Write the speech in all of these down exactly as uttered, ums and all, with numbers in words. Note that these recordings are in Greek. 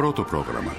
πρώτο πρόγραμμα.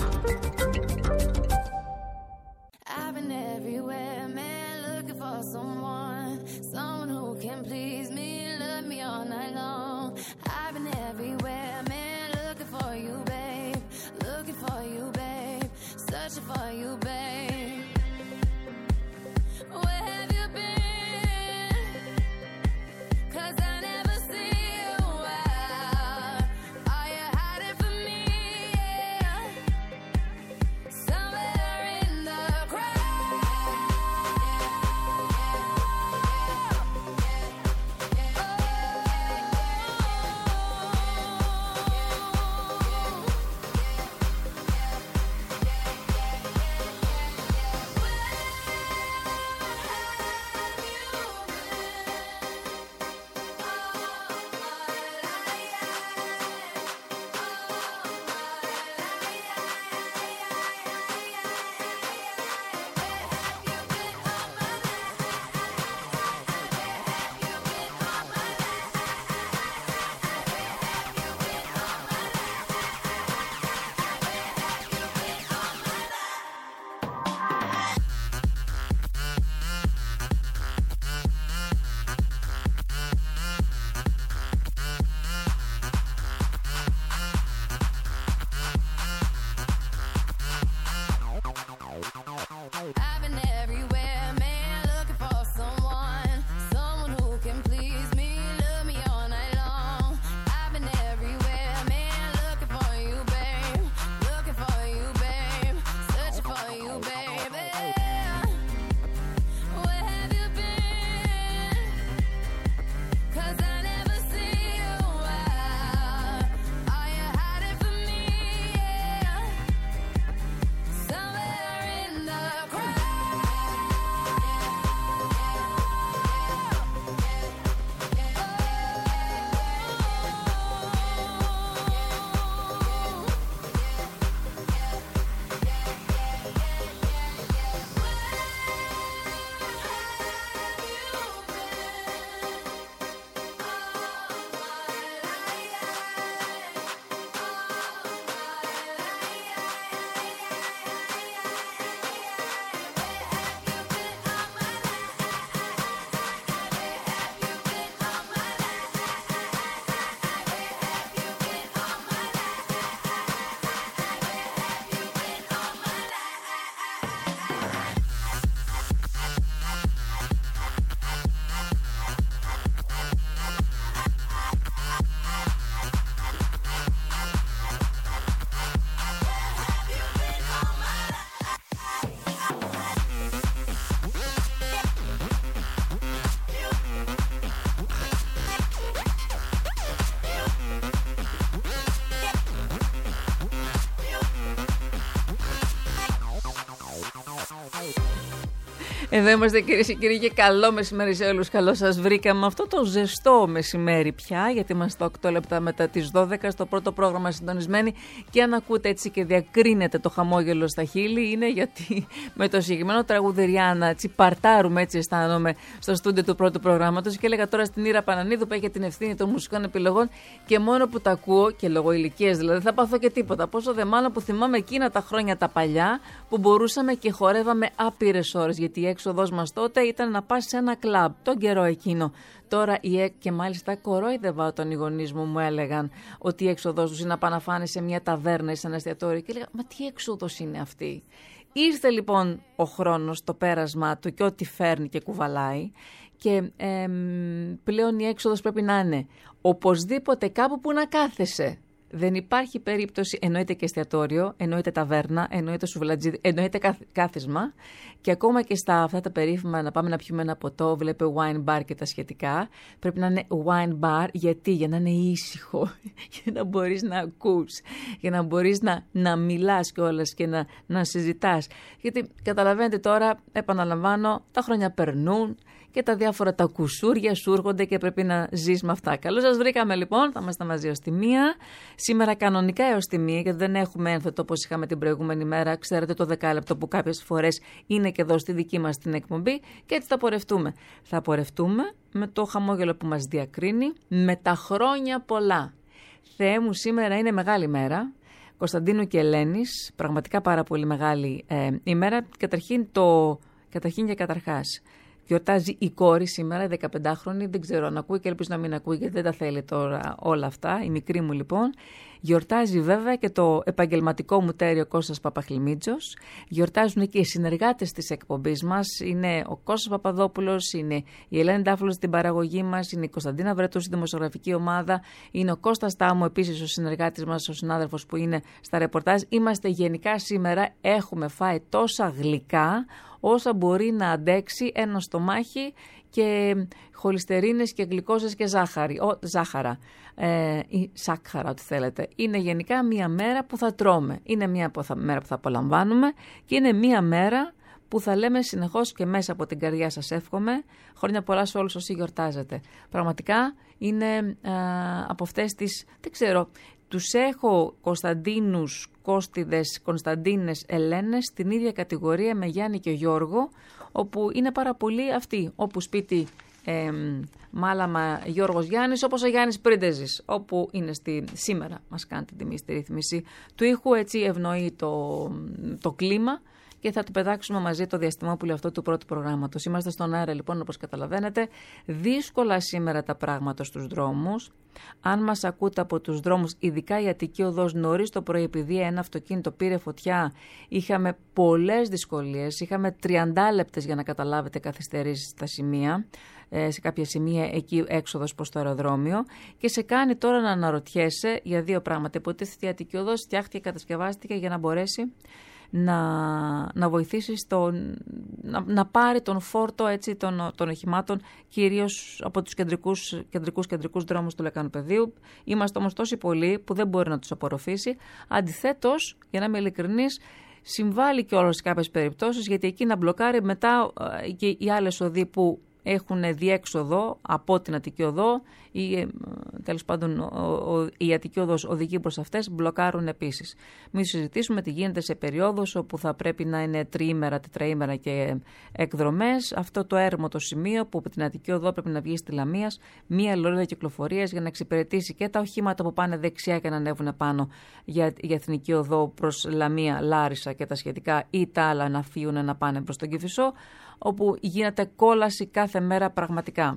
Εδώ είμαστε κυρίες και κύριοι και καλό μεσημέρι σε όλους. Καλώς σας βρήκαμε αυτό το ζεστό μεσημέρι πια, γιατί είμαστε οκτώ λεπτά μετά τις δώδεκα στο πρώτο πρόγραμμα συντονισμένοι, και αν ακούτε έτσι και διακρίνετε το χαμόγελο στα χείλη είναι γιατί με το συγκεκριμένο τραγουδεριάνα έτσι παρτάρουμε, έτσι αισθάνομαι, στο στούντιο του πρώτου προγράμματος. Και έλεγα τώρα στην Ήρα Πανανίδου που έχει την ευθύνη των μουσικών επιλογών, και μόνο που τα ακούω, και λόγω ηλικίας δηλαδή, θα πάθω και τίποτα. Πόσο δε μάλλον που θυμάμαι εκείνα τα χρόνια τα παλιά που μπορούσαμε και χορεύαμε άπειρες ώρες, γιατί η έξοδος μας τότε ήταν να πας σε ένα κλαμπ, τον καιρό εκείνο. Τώρα η ΕΚ, και μάλιστα κορόιδευα όταν οι γονείς μου μου έλεγαν ότι η έξοδος τους είναι να πάνε να φάνε σε μια ταβέρνα ή σε ένα εστιατόριο, και έλεγα, μα τι έξοδος είναι αυτή? Ήρθε λοιπόν ο χρόνος, το πέρασμά του και ό,τι φέρνει και κουβαλάει, και ε, πλέον η έξοδος πρέπει να είναι οπωσδήποτε κάπου που να κάθεσαι. Δεν υπάρχει περίπτωση, εννοείται και εστιατόριο, εννοείται ταβέρνα, εννοείται σουβλατζίδι, εννοείται κάθισμα, και ακόμα και στα αυτά τα περίφημα να πάμε να πιούμε ένα ποτό, βλέπε wine bar και τα σχετικά, πρέπει να είναι wine bar, γιατί? Για να είναι ήσυχο, για να μπορείς να ακούς, για να μπορείς να, να μιλάς κιόλας και να, να συζητάς. Γιατί καταλαβαίνετε τώρα, επαναλαμβάνω, τα χρόνια περνούν και τα διάφορα τα κουσούρια σου έρχονται και πρέπει να ζεις με αυτά. Καλώς σας βρήκαμε λοιπόν, θα είμαστε μαζί ως τη μία. Σήμερα κανονικά έως τη μία, γιατί δεν έχουμε ένθετο όπως είχαμε την προηγούμενη μέρα. Ξέρετε, το δεκάλεπτο που κάποιες φορές είναι και εδώ στη δική μας την εκπομπή, και έτσι θα πορευτούμε. Θα πορευτούμε με το χαμόγελο που μας διακρίνει, με τα χρόνια πολλά. Θεέ μου, σήμερα είναι μεγάλη μέρα. Κωνσταντίνου και Ελένης. Πραγματικά πάρα πολύ μεγάλη ε, ημέρα. Καταρχήν, το, καταρχήν και καταρχάς. Γιορτάζει η κόρη σήμερα, δεκαπεντάχρονη, δεν ξέρω αν ακούει και ελπίζω να μην ακούει γιατί δεν τα θέλει τώρα όλα αυτά, η μικρή μου λοιπόν. Γιορτάζει βέβαια και το επαγγελματικό μου τέριο Κώστας Παπαχλημίτσος. Γιορτάζουν και οι συνεργάτες της εκπομπής μας. Είναι ο Κώστας Παπαδόπουλος, είναι η Ελένη Ντάφουλος στην παραγωγή μας, είναι η Κωνσταντίνα Βρετού στη δημοσιογραφική ομάδα, είναι ο Κώστας Τάμου επίσης ο συνεργάτης μας, ο συνάδελφος που είναι στα ρεπορτάζ. Είμαστε γενικά σήμερα, έχουμε φάει τόσα γλυκά όσα μπορεί να αντέξει ένα στομάχι και χολυστερίνες και γλυκόζες και ζάχαρη, ο, ζάχαρα ε, ή σάκχαρα ό,τι θέλετε. Είναι γενικά μία μέρα που θα τρώμε, είναι μία μέρα που θα απολαμβάνουμε και είναι μία μέρα που θα λέμε συνεχώς και μέσα από την καρδιά σας εύχομαι χρόνια πολλά σε όλους όσοι γιορτάζετε. Πραγματικά είναι ε, από αυτές τις, δεν ξέρω, τους έχω Κωνσταντίνους, Κώστιδες, Κωνσταντίνες, Ελένες στην ίδια κατηγορία με Γιάννη και Γιώργο, όπου είναι πάρα πολύ αυτοί, όπου σπίτι ε, Μάλαμα Γιώργος Γιάννης, όπως ο Γιάννης Πρίντεζης, όπου είναι στη, σήμερα μας κάνει την τιμή στη ρύθμιση του ήχου, έτσι ευνοεί το, το κλίμα. Και θα του πετάξουμε μαζί το διαστημόπουλο αυτό του πρώτου προγράμματος. Είμαστε στον αέρα λοιπόν, όπως καταλαβαίνετε. Δύσκολα σήμερα τα πράγματα στους δρόμους. Αν μας ακούτε από τους δρόμους, ειδικά η Αττική Οδός, νωρίς το πρωί, επειδή ένα αυτοκίνητο πήρε φωτιά, είχαμε πολλές δυσκολίες. Είχαμε τριάντα λεπτές για να καταλάβετε καθυστερήσεις στα σημεία. Σε κάποια σημεία εκεί έξοδος προς το αεροδρόμιο. Και σε κάνει τώρα να αναρωτιέσαι για δύο πράγματα. Υποτίθεται η Αττική Οδός φτιάχτηκε και κατασκευάστηκε για να μπορέσει να, να βοηθήσει στο, να, να πάρει τον φόρτο έτσι, των, των οχημάτων κυρίως από τους κεντρικούς, κεντρικούς, κεντρικούς δρόμους του Λεκανοπεδίου. Είμαστε όμως τόσοι πολλοί που δεν μπορεί να τους απορροφήσει. Αντιθέτως, για να είμαι ειλικρινής, συμβάλλει και όλες σε κάποιες περιπτώσεις, γιατί εκεί να μπλοκάρει μετά και οι άλλες οδοί που έχουν διέξοδο από την Αττική Οδό ή τέλος πάντων ο, ο, η Αττική Οδός οδηγεί προς αυτές, μπλοκάρουν επίσης. Μην συζητήσουμε τι γίνεται σε περιόδους όπου θα πρέπει να είναι τριήμερα, τετραήμερα και εκδρομές. Αυτό το έρμο το σημείο που από την Αττική Οδό πρέπει να βγει στη Λαμίας μία λωρίδα κυκλοφορίας για να εξυπηρετήσει και τα οχήματα που πάνε δεξιά και να ανέβουν πάνω για, για Εθνική Οδό προς Λαμία, Λάρισα και τα σχετικά, ή τα άλλα να φύγουν να πάνε προς τον Κηφισό, όπου γίνεται κόλαση κάθε μέρα πραγματικά.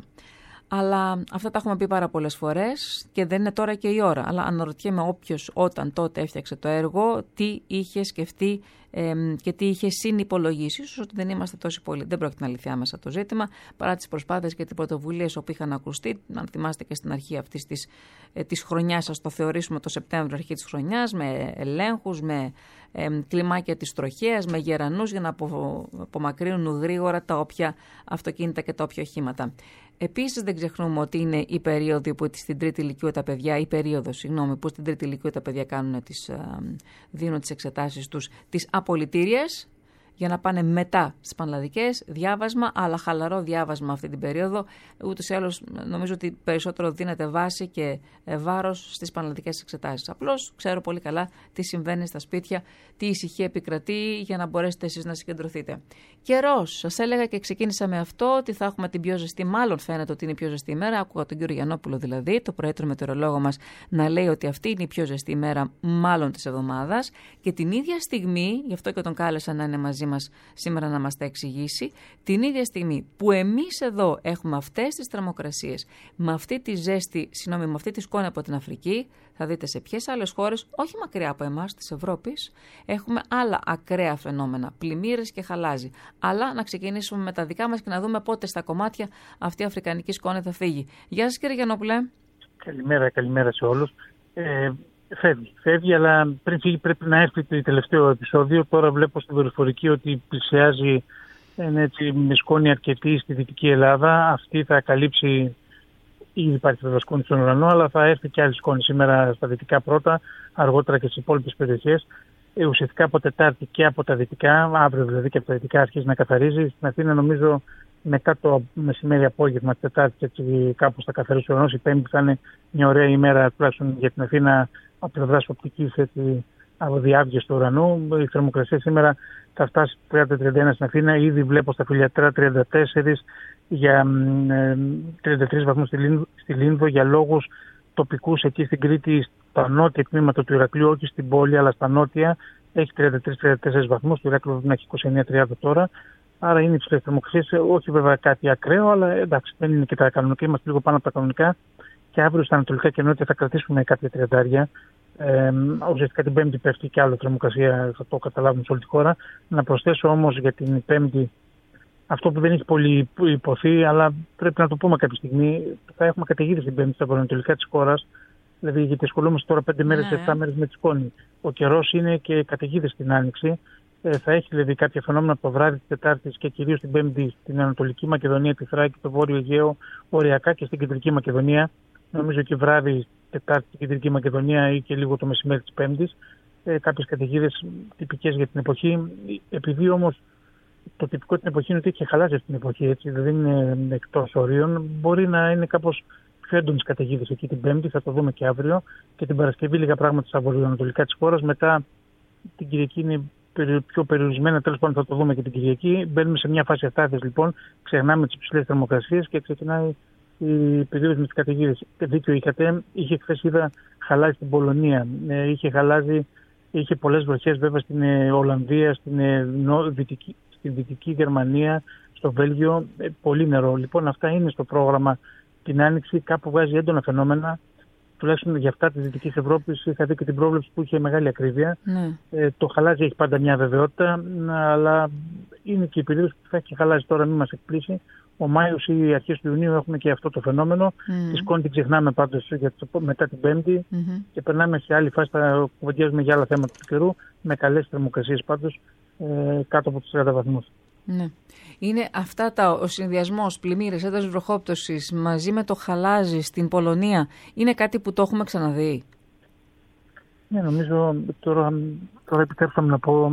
Αλλά αυτά τα έχουμε πει πάρα πολλές φορές και δεν είναι τώρα και η ώρα. Αλλά αναρωτιέμαι όποιος όταν τότε έφτιαξε το έργο, τι είχε σκεφτεί ε, και τι είχε συνυπολογίσει. Ίσως ότι δεν είμαστε τόσοι πολλοί. Δεν πρόκειται να λυθεί άμεσα το ζήτημα, παρά τις προσπάθειες και τις πρωτοβουλίες που είχαν ακουστεί. Αν θυμάστε και στην αρχή αυτής της, ε, της χρονιάς, ας το θεωρήσουμε το Σεπτέμβριο, αρχή της χρονιάς, με ελέγχους, με ε, κλιμάκια της τροχέας, με γερανούς για να απο, απομακρύνουν γρήγορα τα όποια αυτοκίνητα και τα όποια οχήματα. Επίσης δεν ξεχνούμε ότι είναι η περίοδο που στην τρίτη ηλικίου τα παιδιά, η περίοδος, συγγνώμη, που στην τρίτη ηλικίου τα παιδιά κάνουν τις, δίνουν τις εξετάσεις τους, τις απολυτήριες, για να πάνε μετά στις πανελλαδικές, διάβασμα, αλλά χαλαρό διάβασμα αυτή την περίοδο. Ούτως ή άλλως νομίζω ότι περισσότερο δίνεται βάση και βάρος στις πανελλαδικές εξετάσεις. Απλώς ξέρω πολύ καλά τι συμβαίνει στα σπίτια, τι ησυχία επικρατεί για να μπορέσετε εσείς να συγκεντρωθείτε. Καιρός, σας έλεγα και ξεκίνησα με αυτό ότι θα έχουμε την πιο ζεστή, μάλλον φαίνεται ότι είναι η πιο ζεστή ημέρα. Άκουγα τον κύριο Γιαννόπουλο δηλαδή, το προέδρο μετεωρολόγο μας, να λέει ότι αυτή είναι η πιο ζεστή ημέρα μάλλον της εβδομάδας. Και την ίδια στιγμή, γι' αυτό και τον κάλεσα να είναι μαζί μας σήμερα να μας τα εξηγήσει, την ίδια στιγμή που εμείς εδώ έχουμε αυτές τις θερμοκρασίες, με αυτή τη ζέστη, συγγνώμη, με αυτή τη σκόνη από την Αφρική, θα δείτε σε ποιες άλλες χώρες, όχι μακριά από εμάς της Ευρώπης, έχουμε άλλα ακραία φαινόμενα, πλημμύρες και χαλάζι. Αλλά να ξεκινήσουμε με τα δικά μας και να δούμε πότε στα κομμάτια αυτή η αφρικανική σκόνη θα φύγει. Γεια σας κύριε Γιαννόπουλε. Καλημέρα, καλημέρα σε όλους. Ε, Φεύγει, φεύγει, αλλά πριν φύγει πρέπει να έρθει το τελευταίο επεισόδιο. Τώρα βλέπω στην δορυφορική ότι πλησιάζει έτσι, με σκόνη αρκετή στη Δυτική Ελλάδα. Αυτή θα καλύψει, ήδη υπάρχει βέβαια σκόνη στον ουρανό, αλλά θα έρθει και άλλη σκόνη σήμερα στα δυτικά πρώτα, αργότερα και στις υπόλοιπες περιοχές. Ε, ουσιαστικά από Τετάρτη και από τα δυτικά, αύριο δηλαδή και από τα δυτικά αρχίζει να καθαρίζει. Στην Αθήνα νομίζω μετά το μεσημέρι απόγευμα της Τετάρτης, έτσι κάπως θα καθαρίσει ο ουρανός. Η Πέμπτη θα είναι μια ωραία ημέρα τουλάχιστον για την Αθήνα από πλευράς οπτικής από διάβγειες του ουρανού. Η θερμοκρασία σήμερα θα φτάσει τριάντα με τριάντα ένα στην Αθήνα. Ήδη βλέπω στα Φιλιατρά τριάντα τέσσερα, για τριάντα τρεις βαθμούς στη Λίνδο, στη Λίνδο για λόγους τοπικούς. Εκεί στην Κρήτη στα νότια τμήματα του Ηρακλείου, όχι στην πόλη, αλλά στα νότια, έχει τριάντα τρεις τριάντα τέσσερις βαθμούς. Το Ηράκλειο να έχει είκοσι εννέα τριάντα τώρα. Άρα είναι υψηλές θερμοκρασίες. Όχι βέβαια κάτι ακραίο, αλλά εντάξει, δεν είναι και τα κανονικά. Είμαστε λίγο πάνω από τα κανονικά. Και αύριο στα ανατολικά και νότια θα κρατήσουμε κάποια τριαντάρια. Ε, ουσιαστικά την Πέμπτη πέφτει και άλλο θερμοκρασία, θα το καταλάβουμε σε όλη τη χώρα. Να προσθέσω όμως για την Πέμπτη αυτό που δεν έχει πολύ υποθεί, αλλά πρέπει να το πούμε κάποια στιγμή. Θα έχουμε καταιγίδες την Πέμπτη στα βορειοανατολικά της χώρας. Δηλαδή, γιατί ασχολούμαστε τώρα πέντε μέρες, ναι. επτά μέρες με τη σκόνη. Ο καιρός είναι και καταιγίδες στην Άνοιξη. Ε, θα έχει δηλαδή κάποια φαινόμενα από το βράδυ της Τετάρτης και κυρίως την Πέμπτη στην Ανατολική Μακεδονία, τη Θράκη, το Βόρειο Αιγαίο, οριακά και στην Κεντρική Μακεδονία. Νομίζω και βράδυ Τετάρτη στην Κεντρική Μακεδονία ή και λίγο το μεσημέρι της Πέμπτης. Ε, κάποιες καταιγίδες τυπικές για την εποχή. Επειδή όμως το τυπικό την εποχή είναι ότι έχει χαλάσει αυτή την εποχή, έτσι, δεν είναι εκτός ορίων, μπορεί να είναι κάπως πιο έντονες καταιγίδες εκεί την Πέμπτη, θα το δούμε και αύριο. Και την Παρασκευή λίγα πράγματα στα βορειοανατολικά της χώρας. Μετά την Κυριακή είναι πιο περιορισμένα, τέλος πάντων θα το δούμε και την Κυριακή. Μπαίνουμε σε μια φάση αστάθειας λοιπόν, ξεχνάμε τις υψηλές θερμοκρασίες και ξεκινάει η περίοδος με τις καταιγίδες. Δίκιο είχατε, είχε χθες είδα χαλάζει στην Πολωνία, ε, είχε χαλάζει, είχε πολλές βροχές βέβαια στην ε, Ολλανδία, στην, ε, νο, δυτική, στην Δυτική Γερμανία, στο Βέλγιο, ε, πολύ νερό. Λοιπόν, αυτά είναι στο πρόγραμμα την Άνοιξη, κάπου βγάζει έντονα φαινόμενα. Τουλάχιστον για αυτά τη Δυτική Ευρώπη είχα δει και την πρόβλεψη που είχε μεγάλη ακρίβεια. Ναι. Ε, το χαλάζι έχει πάντα μια βεβαιότητα, αλλά είναι και η περίοδος που θα έχει χαλάζει τώρα, μην μας εκπλήσει. Ο Μάιος ή οι αρχές του Ιουνίου έχουμε και αυτό το φαινόμενο. Mm. Τη σκόνη την ξεχνάμε πάντως για το, μετά την Πέμπτη mm-hmm. και περνάμε σε άλλη φάση. Θα κουβεντιάζουμε για άλλα θέματα του καιρού με καλές θερμοκρασίες πάντως ε, κάτω από τους τριάντα βαθμούς. Ναι. Είναι αυτά τα, ο συνδυασμός πλημμύρες, ένταση βροχόπτωσης μαζί με το χαλάζι στην Πολωνία είναι κάτι που το έχουμε ξαναδεί. Ναι, νομίζω τώρα, τώρα επιτρέψτε να πω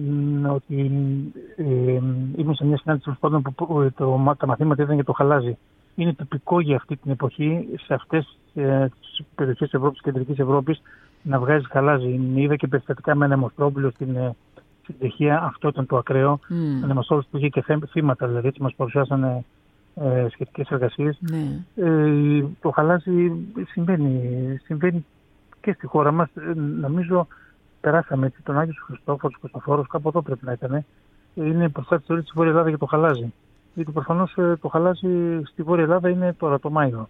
ότι ε, ήμουν σε μια συνάντηση που, που το, τα μαθήματα ήταν για το χαλάζι. Είναι τυπικό για αυτή την εποχή σε αυτές ε, τις περιοχές της Ευρώπης, της Κεντρικής Ευρώπης να βγάζει χαλάζι. Είδα και περιστατικά με ένα αιμοστρόμπιλο στην ε, στην Τσεχία, αυτό ήταν το ακραίο. Mm. Ανεμοστρόβιλος που είχε και θύματα, δηλαδή έτσι μας παρουσιάσανε ε, σχετικές εργασίες. Mm. Ε, το χαλάζι συμβαίνει, συμβαίνει και στη χώρα μας. Ε, νομίζω περάσαμε έτσι τον Άγιο Χριστόφορος, Χριστοφόρος, κάπου εδώ πρέπει να ήταν. Είναι μπροστά της θεωρία της Βόρεια Ελλάδα για το χαλάζι. Γιατί προφανώς ε, το χαλάζι στη Βόρεια Ελλάδα είναι τώρα το Μάιο.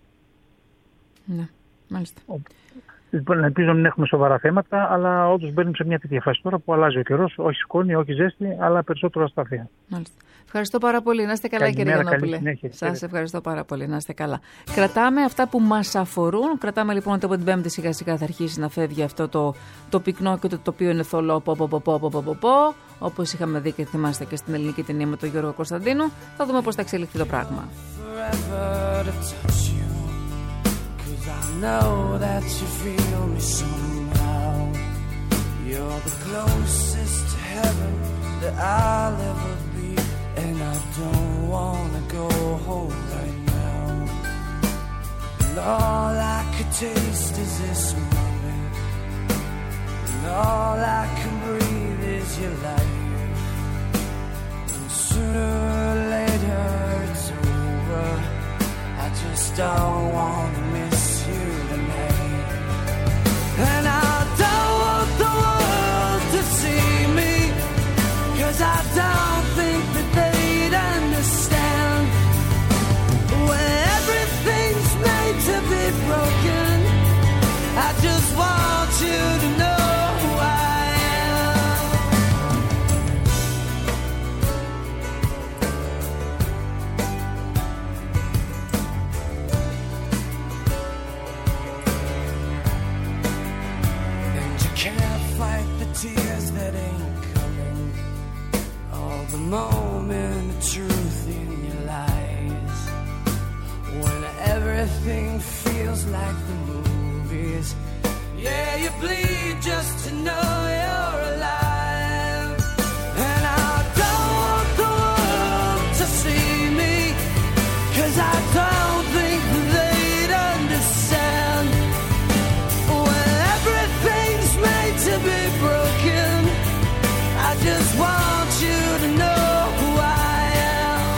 Ναι, μάλιστα. Ο... Λοιπόν, ελπίζω να μην έχουμε σοβαρά θέματα, αλλά όντως μπαίνουμε σε μια τέτοια φάση τώρα που αλλάζει ο καιρός, όχι σκόνη, όχι ζέστη, αλλά περισσότερο αστάθεια. Μάλιστα. Ευχαριστώ πάρα πολύ. Να είστε καλά, Καλημέρα, κύριε Γιαννόπουλε. Σας ευχαριστώ πάρα πολύ. Να είστε καλά. Κρατάμε αυτά που μας αφορούν. Κρατάμε λοιπόν ότι από την Πέμπτη σιγά σιγά θα αρχίσει να φεύγει αυτό το, το πυκνό και το τοπίο είναι θολό, πω, πω, πω, πω, πω, πω, πω, όπως είχαμε δει και θυμάστε και στην ελληνική ταινία με τον Γιώργο Κωνσταντίνου. Θα δούμε πώς θα εξελιχθεί το πράγμα. I know that you feel me somehow. You're the closest to heaven that I'll ever be, and I don't wanna go home right now. And all I could taste is this moment, and all I can breathe is your life. And sooner or later it's over. I just don't wanna miss you tonight. And I don't want the world to see me, 'cause I don't think that they'd understand. When everything's made to be broken, I just want you to know who I am. And you can't fight the tears that ain't coming, all the moment of truth in your lies. When everything feels like the movies, yeah, you bleed just to know you're alive. And I don't want the world to see me, 'cause I don't think they'd understand. When everything's made to be broken, I just want you to know who I am.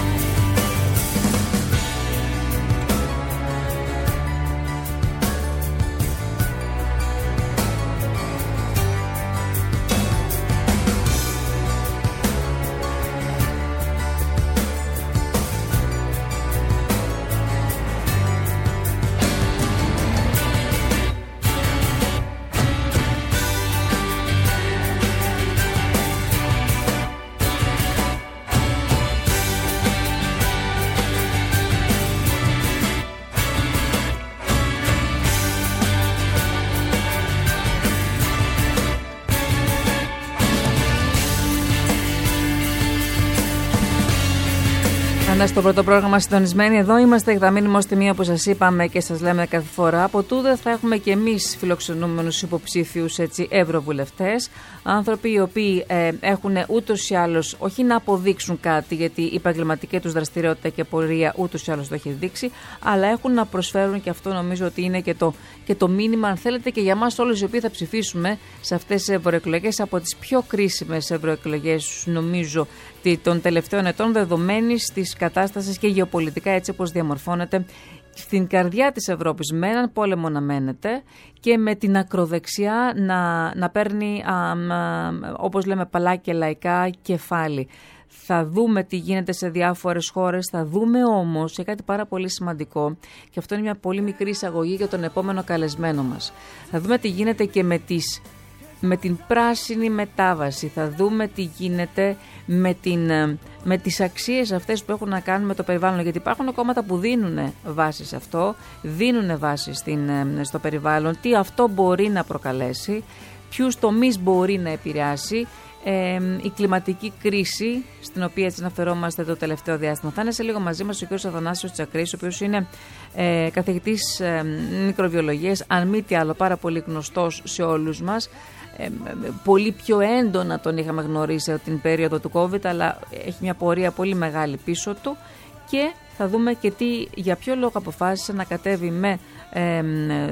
Ξανά στο πρώτο πρόγραμμα συντονισμένοι. Εδώ είμαστε, θα μείνουμε ως τιμή όπως σας είπαμε και σας λέμε κάθε φορά. Από τούδε θα έχουμε και εμείς φιλοξενούμενους υποψήφιους ευρωβουλευτές. Άνθρωποι οι οποίοι ε, έχουν ούτως ή άλλως όχι να αποδείξουν κάτι, γιατί η επαγγελματική τους δραστηριότητα και πορεία ούτως ή άλλως το έχει δείξει, αλλά έχουν να προσφέρουν, και αυτό νομίζω ότι είναι και το, και το μήνυμα, αν θέλετε, και για μας όλους οι οποίοι θα ψηφίσουμε σε αυτές τις ευρωεκλογές, από τις πιο κρίσιμες ευρωεκλογές, νομίζω, των τελευταίων ετών, δεδομένης της κατάστασης και γεωπολιτικά έτσι όπως διαμορφώνεται στην καρδιά της Ευρώπης, με έναν πόλεμο να μένεται και με την ακροδεξιά να, να παίρνει, α, α, όπως λέμε παλάκια λαϊκά, κεφάλι. Θα δούμε τι γίνεται σε διάφορες χώρες, θα δούμε όμως σε κάτι πάρα πολύ σημαντικό, και αυτό είναι μια πολύ μικρή εισαγωγή για τον επόμενο καλεσμένο μας. Θα δούμε τι γίνεται και με τις με την πράσινη μετάβαση, θα δούμε τι γίνεται με, την, με τις αξίες αυτές που έχουν να κάνουν με το περιβάλλον, γιατί υπάρχουν κόμματα που δίνουν βάση σε αυτό, δίνουν βάση στην, στο περιβάλλον, τι αυτό μπορεί να προκαλέσει, ποιους τομείς μπορεί να επηρεάσει, ε, η κλιματική κρίση στην οποία έτσι αναφερόμαστε το τελευταίο διάστημα. Θα είναι σε λίγο μαζί μας ο κ. Αθανάσιος Τσακρής, ο οποίος είναι ε, καθηγητής ε, μικροβιολογίας, αν μη τι άλλο πάρα πολύ γνωστός σε όλους μας. Ε, πολύ πιο έντονα τον είχαμε γνωρίσει την περίοδο του COVID, αλλά έχει μια πορεία πολύ μεγάλη πίσω του, και θα δούμε και τι, για ποιο λόγο αποφάσισε να κατέβει με ε,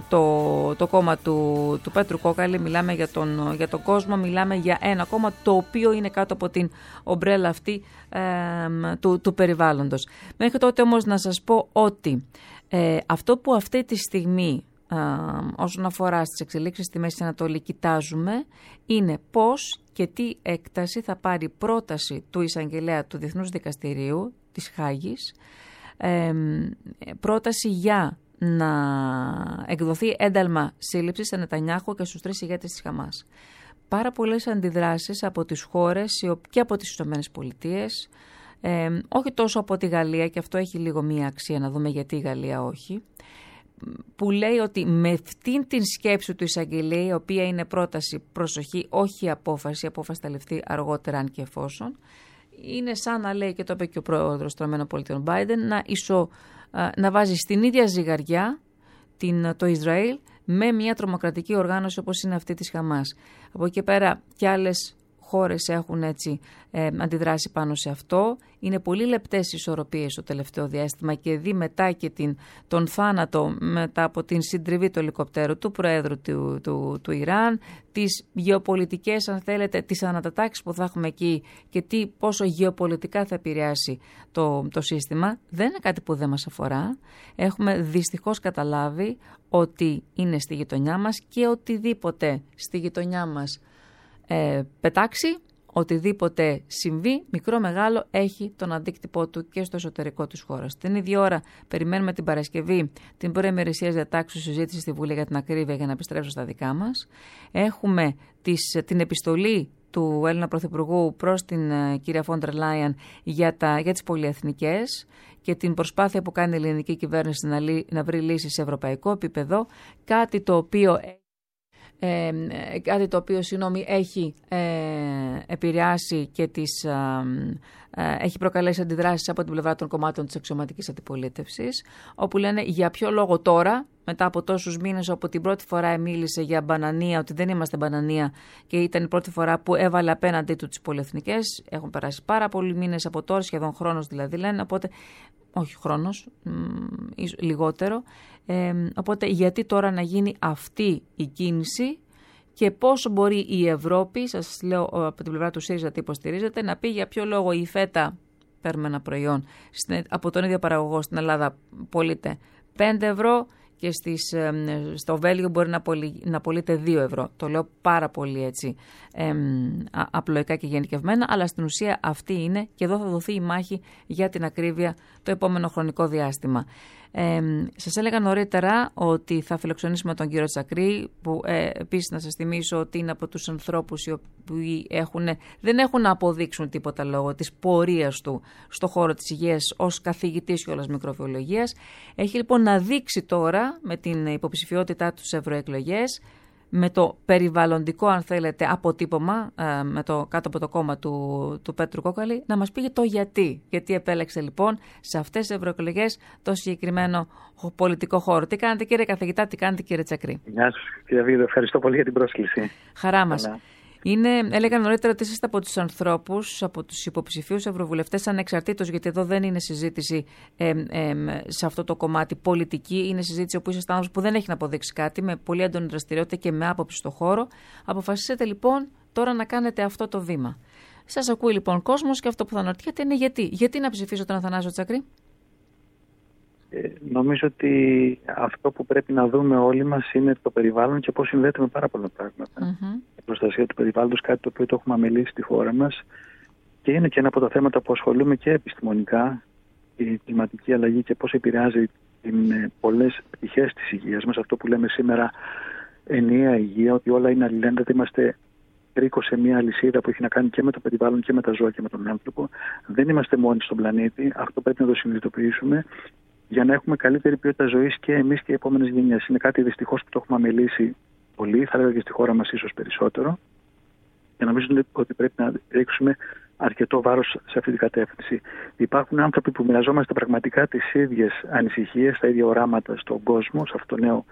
το, το κόμμα του, του Πέτρου Κόκαλη. Μιλάμε για τον, για τον κόσμο, μιλάμε για ένα κόμμα το οποίο είναι κάτω από την ομπρέλα αυτή ε, του, του περιβάλλοντος. Μέχρι τότε όμως να σας πω ότι ε, αυτό που αυτή τη στιγμή Uh, όσον αφορά στις εξελίξεις στη Μέση Ανατολή κοιτάζουμε είναι πώς και τι έκταση θα πάρει πρόταση του εισαγγελέα του Διεθνούς Δικαστηρίου της Χάγης, ε, πρόταση για να εκδοθεί ένταλμα σύλληψης σε Νετανιάχου και στους τρεις ηγέτες της Χαμάς. Πάρα πολλές αντιδράσεις από τις χώρες και από τις Ηνωμένες Πολιτείες, ε, όχι τόσο από τη Γαλλία, και αυτό έχει λίγο μία αξία να δούμε γιατί η Γαλλία όχι, που λέει ότι με αυτήν την σκέψη του εισαγγελέα, η οποία είναι πρόταση, προσοχή, όχι απόφαση, η απόφαση θα ληφθεί αργότερα αν και εφόσον, είναι σαν να λέει, και το είπε και ο πρόεδρος των ΗΠΑ Biden, να, ισο, να βάζει στην ίδια ζυγαριά την, το Ισραήλ με μια τρομοκρατική οργάνωση όπως είναι αυτή της Χαμάς. Από εκεί πέρα και άλλες χώρες έχουν έτσι ε, αντιδράσει πάνω σε αυτό. Είναι πολύ λεπτές ισορροπίες το τελευταίο διάστημα, και δει μετά και την, τον θάνατο μετά από την συντριβή του ελικοπτέρου του Προέδρου του, του, του Ιράν, τις γεωπολιτικές, αν θέλετε, τις ανατατάξεις που θα έχουμε εκεί και τι, πόσο γεωπολιτικά θα επηρεάσει το, το σύστημα. Δεν είναι κάτι που δεν μας αφορά. Έχουμε δυστυχώς καταλάβει ότι είναι στη γειτονιά μας, και οτιδήποτε στη γειτονιά μας Ε, πετάξει, οτιδήποτε συμβεί, μικρό μεγάλο, έχει τον αντίκτυπό του και στο εσωτερικό της χώρας. Την ίδια ώρα περιμένουμε την Παρασκευή την πρώτη ημερησία διατάξεως συζήτηση στη Βουλή για την ακρίβεια, για να επιστρέψω στα δικά μας. Έχουμε τις, την επιστολή του Έλληνα Πρωθυπουργού προς την uh, κυρία Φόντερ Λάιεν για, για τις πολυεθνικές και την προσπάθεια που κάνει η ελληνική κυβέρνηση να, να βρει λύσεις σε ευρωπαϊκό επίπεδο, κάτι το οποίο Ε, κάτι το οποίο συγγνώμη, έχει ε, επηρεάσει και τις, ε, ε, έχει προκαλέσει αντιδράσεις από την πλευρά των κομμάτων της αξιωματικής αντιπολίτευσης, όπου λένε για ποιο λόγο τώρα, μετά από τόσους μήνες, όπου την πρώτη φορά μίλησε για μπανανία, ότι δεν είμαστε μπανανία, και ήταν η πρώτη φορά που έβαλε απέναντί του τις πολυεθνικές. Έχουν περάσει πάρα πολλοί μήνες από τώρα, σχεδόν χρόνος δηλαδή λένε, οπότε όχι χρόνος, μ, λιγότερο. Ε, οπότε γιατί τώρα να γίνει αυτή η κίνηση, και πόσο μπορεί η Ευρώπη, σας λέω από την πλευρά του ΣΥΡΙΖΑ τι υποστηρίζεται, να πει για ποιο λόγο η φέτα, παίρνουμε ένα προϊόν στην, από τον ίδιο παραγωγό στην Ελλάδα, πωλείται πέντε ευρώ, και στις, στο Βέλγιο μπορεί να, πωλεί, να πωλείται δύο ευρώ. Το λέω πάρα πολύ έτσι ε, απλοϊκά και γενικευμένα, αλλά στην ουσία αυτή είναι, και εδώ θα δοθεί η μάχη για την ακρίβεια το επόμενο χρονικό διάστημα. Ε, σας έλεγα νωρίτερα ότι θα φιλοξενήσουμε τον κύριο Τσακρή, που ε, επίσης να σας θυμίσω ότι είναι από τους ανθρώπους οι οποίοι έχουν, δεν έχουν να αποδείξουν τίποτα λόγω της πορείας του στο χώρο της υγείας ως καθηγητής κιόλας μικροβιολογίας. Έχει λοιπόν να δείξει τώρα με την υποψηφιότητά του στις ευρωεκλογές με το περιβαλλοντικό, αν θέλετε, αποτύπωμα, με το, κάτω από το κόμμα του, του Πέτρου Κόκαλη, να μας πει το γιατί. Γιατί επέλεξε λοιπόν σε αυτές τις ευρωεκλογές το συγκεκριμένο πολιτικό χώρο. Τι κάνετε κύριε καθηγητά, τι κάνετε κύριε Τσακρή? Γεια σας κύριε Βίδο, ευχαριστώ πολύ για την πρόσκληση. Χαρά μας. Καλά. Είναι, έλεγα νωρίτερα ότι είστε από τους ανθρώπους, από τους υποψηφίους ευρωβουλευτές ανεξαρτήτως, γιατί εδώ δεν είναι συζήτηση ε, ε, σε αυτό το κομμάτι πολιτική, είναι συζήτηση όπου είσαστε άνθρωπος που δεν έχει να αποδείξει κάτι, με πολύ έντονη δραστηριότητα και με άποψη στο χώρο. Αποφασίσετε λοιπόν τώρα να κάνετε αυτό το βήμα. Σας ακούει λοιπόν κόσμος και αυτό που θα αναρωτιέται είναι γιατί. Γιατί να ψηφίσω τον Αθανάσιο Τσακρή? Ε, νομίζω ότι αυτό που πρέπει να δούμε όλοι μας είναι το περιβάλλον και πώς συνδέεται με πάρα πολλά πράγματα. Mm-hmm. Η προστασία του περιβάλλοντος, κάτι το οποίο το έχουμε αμελήσει στη χώρα μας και είναι και ένα από τα θέματα που ασχολούμαι και επιστημονικά, η κλιματική αλλαγή και πώς επηρεάζει την, πολλές πτυχές της υγείας μας. Αυτό που λέμε σήμερα ενιαία υγεία, ότι όλα είναι αλληλένδετα, είμαστε κρίκο σε μια αλυσίδα που έχει να κάνει και με το περιβάλλον και με τα ζώα και με τον άνθρωπο. Δεν είμαστε μόνοι στον πλανήτη, αυτό πρέπει να το συνειδητοποιήσουμε, για να έχουμε καλύτερη ποιότητα ζωής και εμείς και οι επόμενες γενιές. Είναι κάτι δυστυχώς που το έχουμε αμελήσει πολύ, θα έλεγα και στη χώρα μας ίσως περισσότερο. Και νομίζω ότι πρέπει να ρίξουμε αρκετό βάρος σε αυτή την κατεύθυνση. Υπάρχουν άνθρωποι που μοιραζόμαστε πραγματικά τις ίδιες ανησυχίες, τα ίδια οράματα στον κόσμο, σε αυτό το νέο,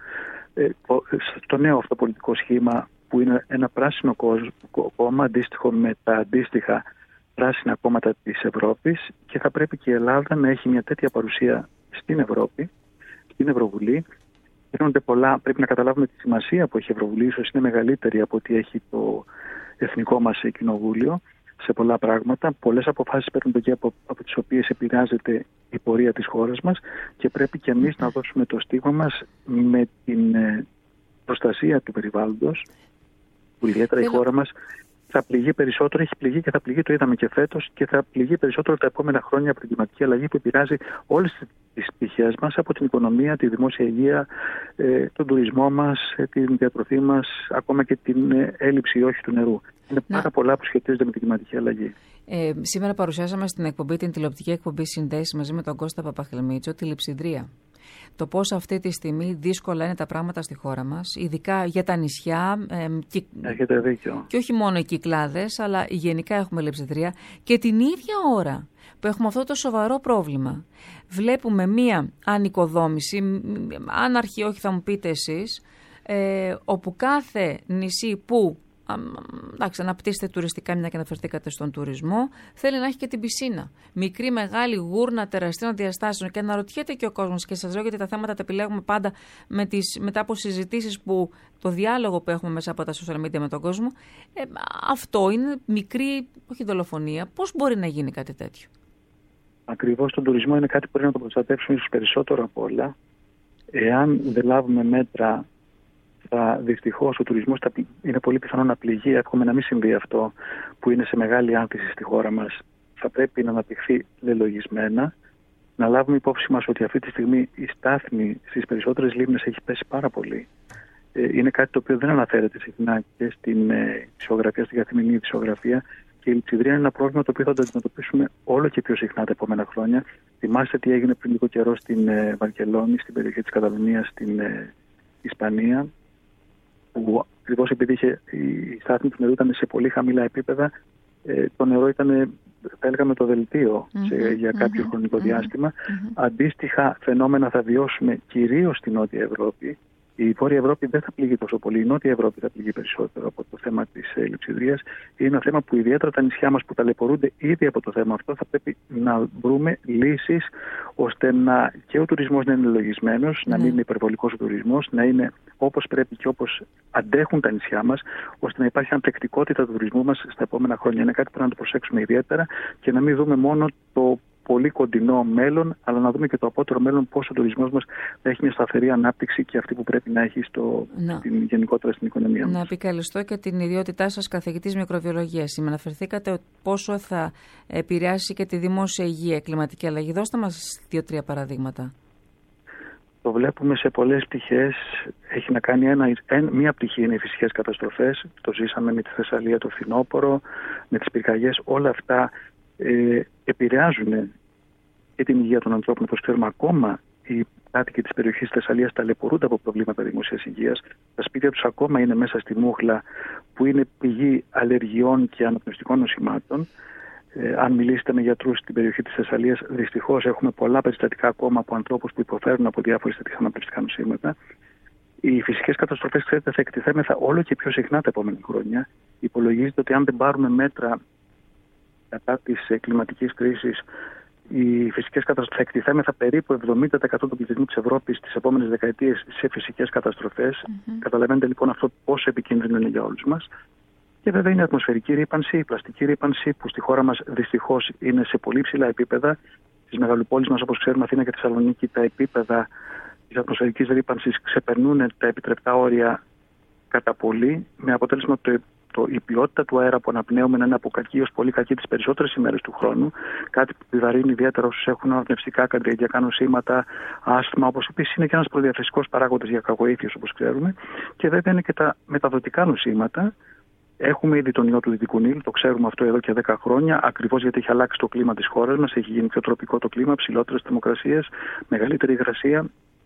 στο νέο αυτό πολιτικό σχήμα που είναι ένα πράσινο κόμμα αντίστοιχο με τα αντίστοιχα πράσινα κόμματα της Ευρώπης και θα πρέπει και η Ελλάδα να έχει μια τέτοια παρουσία στην Ευρώπη, στην Ευρωβουλή. Πολλά, πρέπει να καταλάβουμε τη σημασία που έχει η Ευρωβουλή, ίσως είναι μεγαλύτερη από ό,τι έχει το εθνικό μας κοινοβούλιο σε πολλά πράγματα. Πολλές αποφάσεις παίρνονται και από, από τις οποίες επηρεάζεται η πορεία της χώρας μας και πρέπει και εμείς να δώσουμε το στίγμα μας με την ε, προστασία του περιβάλλοντος, που ιδιαίτερα η χώρα μας θα πληγεί περισσότερο, έχει πληγεί και θα πληγεί, το είδαμε και φέτος, και θα πληγεί περισσότερο τα επόμενα χρόνια από την κλιματική αλλαγή που επηρεάζει όλες τις πτυχές μας, από την οικονομία, τη δημόσια υγεία, ε, τον τουρισμό μας, ε, την διατροφή μας, ακόμα και την ε, έλλειψη ή όχι του νερού. Είναι πάρα Να. πολλά που σχετίζονται με την κλιματική αλλαγή. Ε, σήμερα παρουσιάσαμε στην εκπομπή, την τηλεοπτική εκπομπή Συνδέσεις μαζί με τον Κώστα Παπαχλεμίτσο, τη λειψιδρία. Το πώς αυτή τη στιγμή δύσκολα είναι τα πράγματα στη χώρα μας, ειδικά για τα νησιά. Ε, και, Έχετε δίκιο. Και όχι μόνο οι Κυκλάδες, αλλά γενικά έχουμε λειψιδρία. Και την ίδια ώρα που έχουμε αυτό το σοβαρό πρόβλημα, βλέπουμε μία ανοικοδόμηση, άναρχη όχι θα μου πείτε εσείς, ε, όπου κάθε νησί που εντάξει, αναπτύσσετε τουριστικά, μια και αναφερθήκατε στον τουρισμό, θέλει να έχει και την πισίνα. Μικρή, μεγάλη, γούρνα, τεραστίων διαστάσεων. Και αναρωτιέται και ο κόσμος, και σας λέω γιατί τα θέματα τα επιλέγουμε πάντα με τις, μετά από συζητήσεις που το διάλογο που έχουμε μέσα από τα social media με τον κόσμο. Ε, αυτό είναι μικρή, όχι δολοφονία. Πώς μπορεί να γίνει κάτι τέτοιο? Ακριβώς, τον τουρισμό είναι κάτι που πρέπει να το προστατεύσουμε ίσως περισσότερο από όλα. Εάν δεν λάβουμε μέτρα, δυστυχώς ο τουρισμός είναι πολύ πιθανό να πληγεί, εύχομαι να μην συμβεί αυτό, που είναι σε μεγάλη άνθηση στη χώρα μας. Θα πρέπει να αναπτυχθεί λελογισμένα, να λάβουμε υπόψη μας ότι αυτή τη στιγμή η στάθμη στις περισσότερες λίμνες έχει πέσει πάρα πολύ. Είναι κάτι το οποίο δεν αναφέρεται συχνά και στην ισογραφία, στην καθημερινή ισογραφία, και η λειψιδρία είναι ένα πρόβλημα το οποίο θα το αντιμετωπίσουμε όλο και πιο συχνά τα επόμενα χρόνια. Θυμάστε τι έγινε πριν λίγο καιρό στην Βαρκελόνη, στην περιοχή της Καταλωνίας, στην Ισπανία, που ακριβώς επειδή είχε, η στάθμη του νερού ήταν σε πολύ χαμηλά επίπεδα, ε, το νερό ήταν, θα έλεγαμε, το δελτίο mm-hmm, σε, για κάποιο mm-hmm, χρονικό διάστημα. Mm-hmm. Αντίστοιχα φαινόμενα θα βιώσουμε κυρίως στην Νότια Ευρώπη. Η Βόρεια Ευρώπη δεν θα πληγεί τόσο πολύ. Η Νότια Ευρώπη θα πληγεί περισσότερο από το θέμα της ε, λειψιδρίας. Είναι ένα θέμα που ιδιαίτερα τα νησιά μας που ταλαιπωρούνται ήδη από το θέμα αυτό, θα πρέπει να βρούμε λύσεις ώστε να, και ο τουρισμός να είναι λογισμένος, mm. να μην είναι υπερβολικός ο τουρισμός, να είναι όπως πρέπει και όπως αντέχουν τα νησιά μας, ώστε να υπάρχει ανθεκτικότητα του τουρισμού μας στα επόμενα χρόνια. Είναι κάτι που πρέπει να το προσέξουμε ιδιαίτερα και να μην δούμε μόνο το πολύ κοντινό μέλλον, αλλά να δούμε και το απότερο μέλλον, πώς ο τουρισμός μας θα έχει μια σταθερή ανάπτυξη και αυτή που πρέπει να έχει στο, στην, γενικότερα στην οικονομία μας. Να επικαλεστώ και την ιδιότητά σας καθηγητής μικροβιολογίας. Σήμερα αναφερθήκατε πόσο θα επηρεάσει και τη δημόσια υγεία η κλιματική αλλαγή. Δώστε μας δύο-τρία παραδείγματα. Το βλέπουμε σε πολλές πτυχές. Έχει να κάνει ένα, μία πτυχή είναι οι φυσικές καταστροφές. Το ζήσαμε με τη Θεσσαλία, το φθινόπωρο, με τις πυρκαγιές. Όλα αυτά ε, επηρεάζουν και την υγεία των ανθρώπων. Όπως ξέρουμε, ακόμα οι κάτοικοι της περιοχής της Θεσσαλίας ταλαιπωρούνται από προβλήματα δημόσιας υγείας. Τα σπίτια τους ακόμα είναι μέσα στη μούχλα που είναι πηγή αλλεργιών και αναπνευστικών νοσημάτων. Ε, αν μιλήσετε με γιατρούς στην περιοχή της Θεσσαλίας, δυστυχώς έχουμε πολλά περιστατικά ακόμα από ανθρώπους που υποφέρουν από διάφορες τέτοιες αναπνευστικά νοσήματα. Οι φυσικές καταστροφές, ξέρετε, θα εκτιθέμεθα όλο και πιο συχνά τα επόμενα χρόνια. Υπολογίζεται ότι αν δεν πάρουμε μέτρα κατά της κλιματικής κρίσης, οι φυσικές καταστροφές θα εκτιθέμεθα περίπου εβδομήντα τοις εκατό του πληθυσμού της Ευρώπης τις επόμενες δεκαετίες σε φυσικές καταστροφές. Mm-hmm. Καταλαβαίνετε λοιπόν αυτό πόσο επικίνδυνο είναι για όλους μας. Και βέβαια είναι η ατμοσφαιρική ρύπανση, η πλαστική ρύπανση που στη χώρα μας δυστυχώς είναι σε πολύ ψηλά επίπεδα. Στις μεγαλοπόλεις μας, όπως ξέρουμε, Αθήνα και Θεσσαλονίκη, τα επίπεδα της ατμοσφαιρικής ρύπανσης ξεπερνούν τα επιτρεπτά όρια κατά πολύ, με αποτέλεσμα το, το, η ποιότητα του αέρα που αναπνέουμε να είναι από κακή ως πολύ κακή τις περισσότερες ημέρες του χρόνου. Κάτι που επιβαρύνει ιδιαίτερα όσους έχουν αναπνευστικά, καρδιαγγειακά νοσήματα, άσθμα, όπως επίσης είναι και ένας προδιαθεσικός παράγοντας για κακοήθειες, όπως ξέρουμε. Και βέβαια είναι και τα μεταδοτικά νοσήματα. Έχουμε ήδη τον ιό του Δυτικού Νείλου, το ξέρουμε αυτό εδώ και δέκα χρόνια, ακριβώς γιατί έχει αλλάξει το κλίμα της χώρας μας, έχει γίνει πιο τροπικό το κλίμα, ψηλότερες θερμοκρασίες, μεγαλύτερη υγρασία.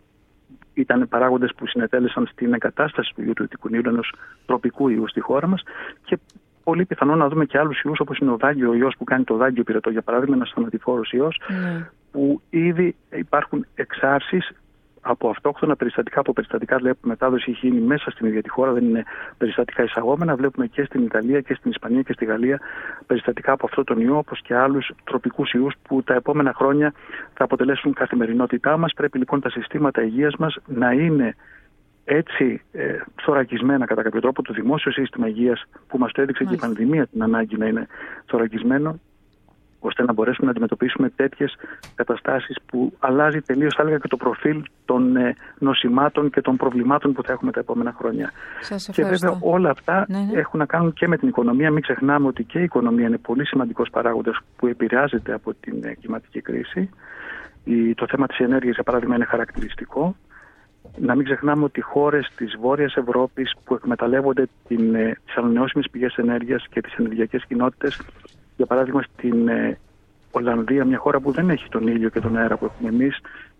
Ήταν παράγοντες που συνετέλεσαν στην εγκατάσταση του ιού του Δυτικού Νείλου, ενός τροπικού ιού στη χώρα μας, και πολύ πιθανό να δούμε και άλλους ιούς, όπως είναι ο δάγκιο ιός που κάνει το δάγκιο πυρετό, για παράδειγμα, ένας θανατηφόρος ιός, mm. που ήδη υπάρχουν εξάρσεις από αυτόχθονα περιστατικά, από περιστατικά δηλαδή που μετάδοση έχει γίνει μέσα στην ίδια τη χώρα, δεν είναι περιστατικά εισαγόμενα. Βλέπουμε και στην Ιταλία και στην Ισπανία και στη Γαλλία περιστατικά από αυτόν τον ιό, όπως και άλλους τροπικούς ιούς που τα επόμενα χρόνια θα αποτελέσουν καθημερινότητά μας. Πρέπει λοιπόν τα συστήματα υγείας μας να είναι έτσι ε, θωρακισμένα κατά κάποιο τρόπο, το δημόσιο σύστημα υγείας που μας το έδειξε Μάλιστα. και η πανδημία την ανάγκη να είναι θωρακισμένο, ώστε να μπορέσουμε να αντιμετωπίσουμε τέτοιες καταστάσεις που αλλάζει τελείως, θα έλεγα, και το προφίλ των ε, νοσημάτων και των προβλημάτων που θα έχουμε τα επόμενα χρόνια. Σας και βέβαια όλα αυτά ναι, ναι. έχουν να κάνουν και με την οικονομία. Μην ξεχνάμε ότι και η οικονομία είναι πολύ σημαντικός παράγοντας που επηρεάζεται από την ε, κλιματική κρίση. Η, το θέμα της ενέργειας, για παράδειγμα, είναι χαρακτηριστικό. Να μην ξεχνάμε ότι οι χώρες της Βόρειας Ευρώπης που εκμεταλλεύονται την, ε, τις ανανεώσιμες πηγές ενέργειας και τις ενεργειακές κοινότητες, για παράδειγμα στην ε, Ολλανδία, μια χώρα που δεν έχει τον ήλιο και τον αέρα που έχουμε εμείς,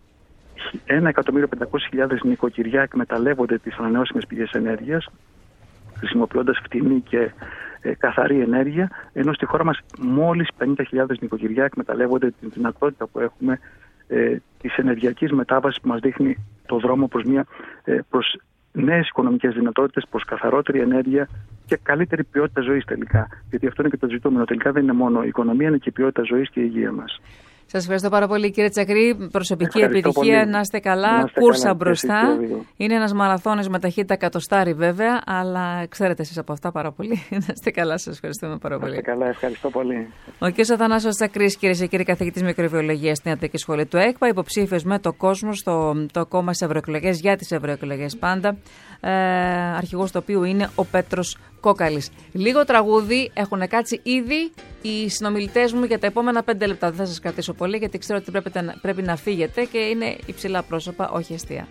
ένα εκατομμύριο πεντακόσιες χιλιάδες νοικοκυριά εκμεταλλεύονται τις ανανεώσιμες πηγές ενέργειας, χρησιμοποιώντας φτηνή και ε, καθαρή ενέργεια, ενώ στη χώρα μας μόλις πενήντα χιλιάδες νοικοκυριά εκμεταλλεύονται την δυνατότητα που έχουμε ε, της ενεργειακής μετάβασης που μας δείχνει το δρόμο προς, μια, ε, προς νέες οικονομικές δυνατότητες, προς καθαρότερη ενέργεια και καλύτερη ποιότητα ζωής τελικά. Γιατί αυτό είναι και το ζητούμενο. Τελικά δεν είναι μόνο η οικονομία, είναι και η ποιότητα ζωής και η υγεία μας. Σας ευχαριστώ πάρα πολύ, κύριε Τσακρή. Προσωπική ευχαριστώ επιτυχία, πολύ. Να είστε καλά. Να είστε Κούρσα καλά, μπροστά. Είναι ένας μαραθώνιος με ταχύτητα εκατοστάρι βέβαια, αλλά ξέρετε εσείς από αυτά πάρα πολύ. Να είστε καλά, σας ευχαριστούμε πάρα πολύ. Να είστε καλά, ευχαριστώ πολύ. Ο κ. Αθανάσιος Τσακρής, κυρίες και κύριοι, καθηγητής μικροβιολογίας στην Ιατρική Σχολή του ΕΚΠΑ, υποψήφιος με το κόσμο στο το κόμμα στις ευρωεκλογές, για τις ευρωεκλογές πάντα. Ε, αρχηγός του οποίου είναι ο Πέτρος Κόκαλης. Λίγο τραγούδι, έχουν κάτσει ήδη οι συνομιλητές μου για τα επόμενα πέντε λεπτά. Δεν θα σας κρατήσω πολύ, γιατί ξέρω ότι πρέπει, πρέπει να φύγετε και είναι υψηλά πρόσωπα, όχι αστεία.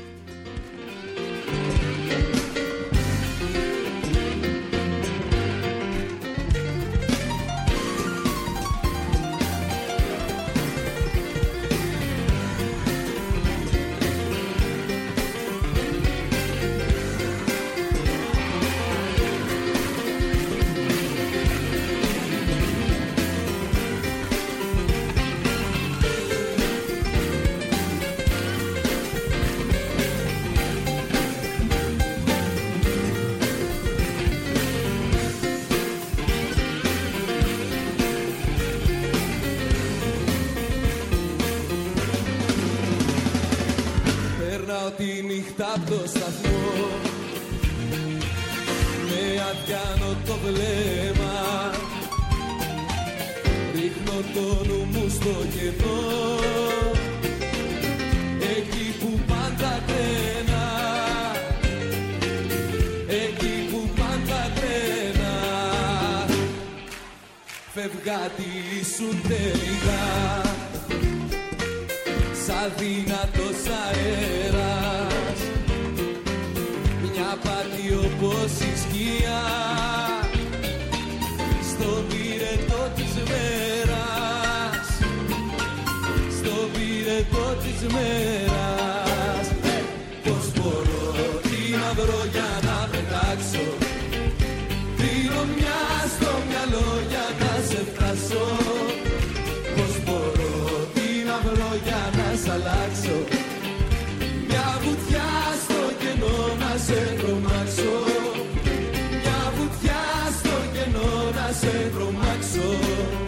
Τη νύχτα απ' το σταθμό με αδιάνο το βλέμμα, ρίχνω το νου μου στο κενό, εκεί που πάντα τρένα, εκεί που πάντα τρένα, φευγάτη ήσουν τελικά, σαν δυνατός αέρας, μια πάτη όπως η σκιά, στο πυρετό της μέρας, στο πυρετό της μέρας. σε τρομάξω.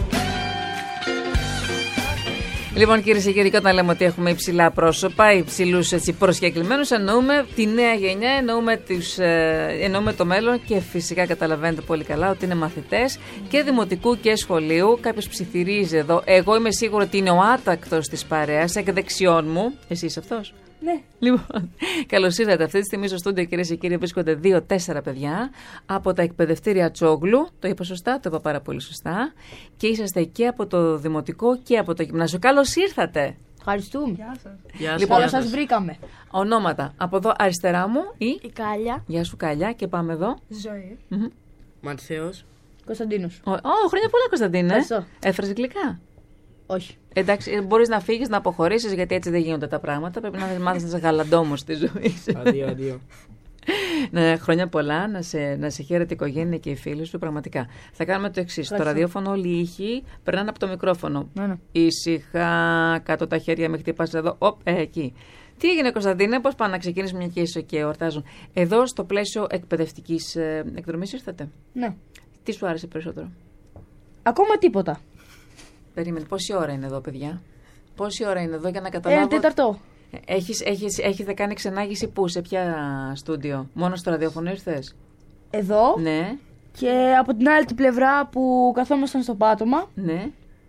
Λοιπόν, κυρίες και κύριοι, όταν λέμε ότι έχουμε υψηλά πρόσωπα, υψηλούς προσκεκλημένους, εννοούμε τη νέα γενιά, εννοούμε, τους, ε, εννοούμε το μέλλον και φυσικά καταλαβαίνετε πολύ καλά ότι είναι μαθητές και δημοτικού και σχολείου. Κάποιος ψιθυρίζει εδώ. Εγώ είμαι σίγουρη ότι είναι ο άτακτος της παρέας, εκ δεξιών μου. Εσύ είσαι αυτός? Ναι. Λοιπόν, καλώς ήρθατε. Αυτή τη στιγμή στο στούντιο, κυρίες και κύριοι, βρίσκονται δύο τέσσερα παιδιά από τα εκπαιδευτήρια Τσόγλου. Το είπα σωστά, το είπα πάρα πολύ σωστά. Και είσαστε και από το δημοτικό και από το γυμνάσιο. Καλώς ήρθατε. Ευχαριστούμε. Γεια σας. Γεια σας. Λοιπόν, Καλώς σας βρήκαμε. Ονόματα. Από εδώ αριστερά μου η... Η Κάλια. Γεια σου Κάλια. Και πάμε εδώ. Ζωή. Mm-hmm. Ματθαίος. Κωνσταντίνος. Ω, oh, χρόνια πολλά Κωνσταντίνε. Ευχαριστώ. Έφερες γλυκά? Όχι. Εντάξει, μπορείς να φύγεις, να αποχωρήσεις, γιατί έτσι δεν γίνονται τα πράγματα. Πρέπει να μάθεις να είσαι γαλαντόμος στη ζωή σου. Αντίο, αντίο. Ναι, χρόνια πολλά, να σε, να σε χαίρεται η οικογένεια και οι φίλοι σου, πραγματικά. Θα κάνουμε το εξής. Στο ραδιόφωνο όλοι οι ήχοι περνάνε από το μικρόφωνο. Ναι, ναι. Ήσυχα, κάτω τα χέρια, με χτυπάς εδώ, οπ, ε, εκεί. Τι έγινε, Κωνσταντίνε, πώς πάνε να ξεκινήσουμε μια και είσαι και εορτάζουν? Εδώ στο πλαίσιο εκπαιδευτικής ε, εκδρομής ήρθατε? Ναι. Τι σου άρεσε περισσότερο? Ακόμα τίποτα. Περίμενε, πόση ώρα είναι εδώ, παιδιά? Πόση ώρα είναι εδώ για να καταλάβω? Ένα τέταρτο. Έχεις, έχεις, έχετε κάνει ξενάγηση πού, σε ποια στούντιο? Μόνο στο ραδιόφωνο ήρθες? Εδώ. Ναι. Και από την άλλη την πλευρά που καθόμασταν στο πάτωμα. Ναι.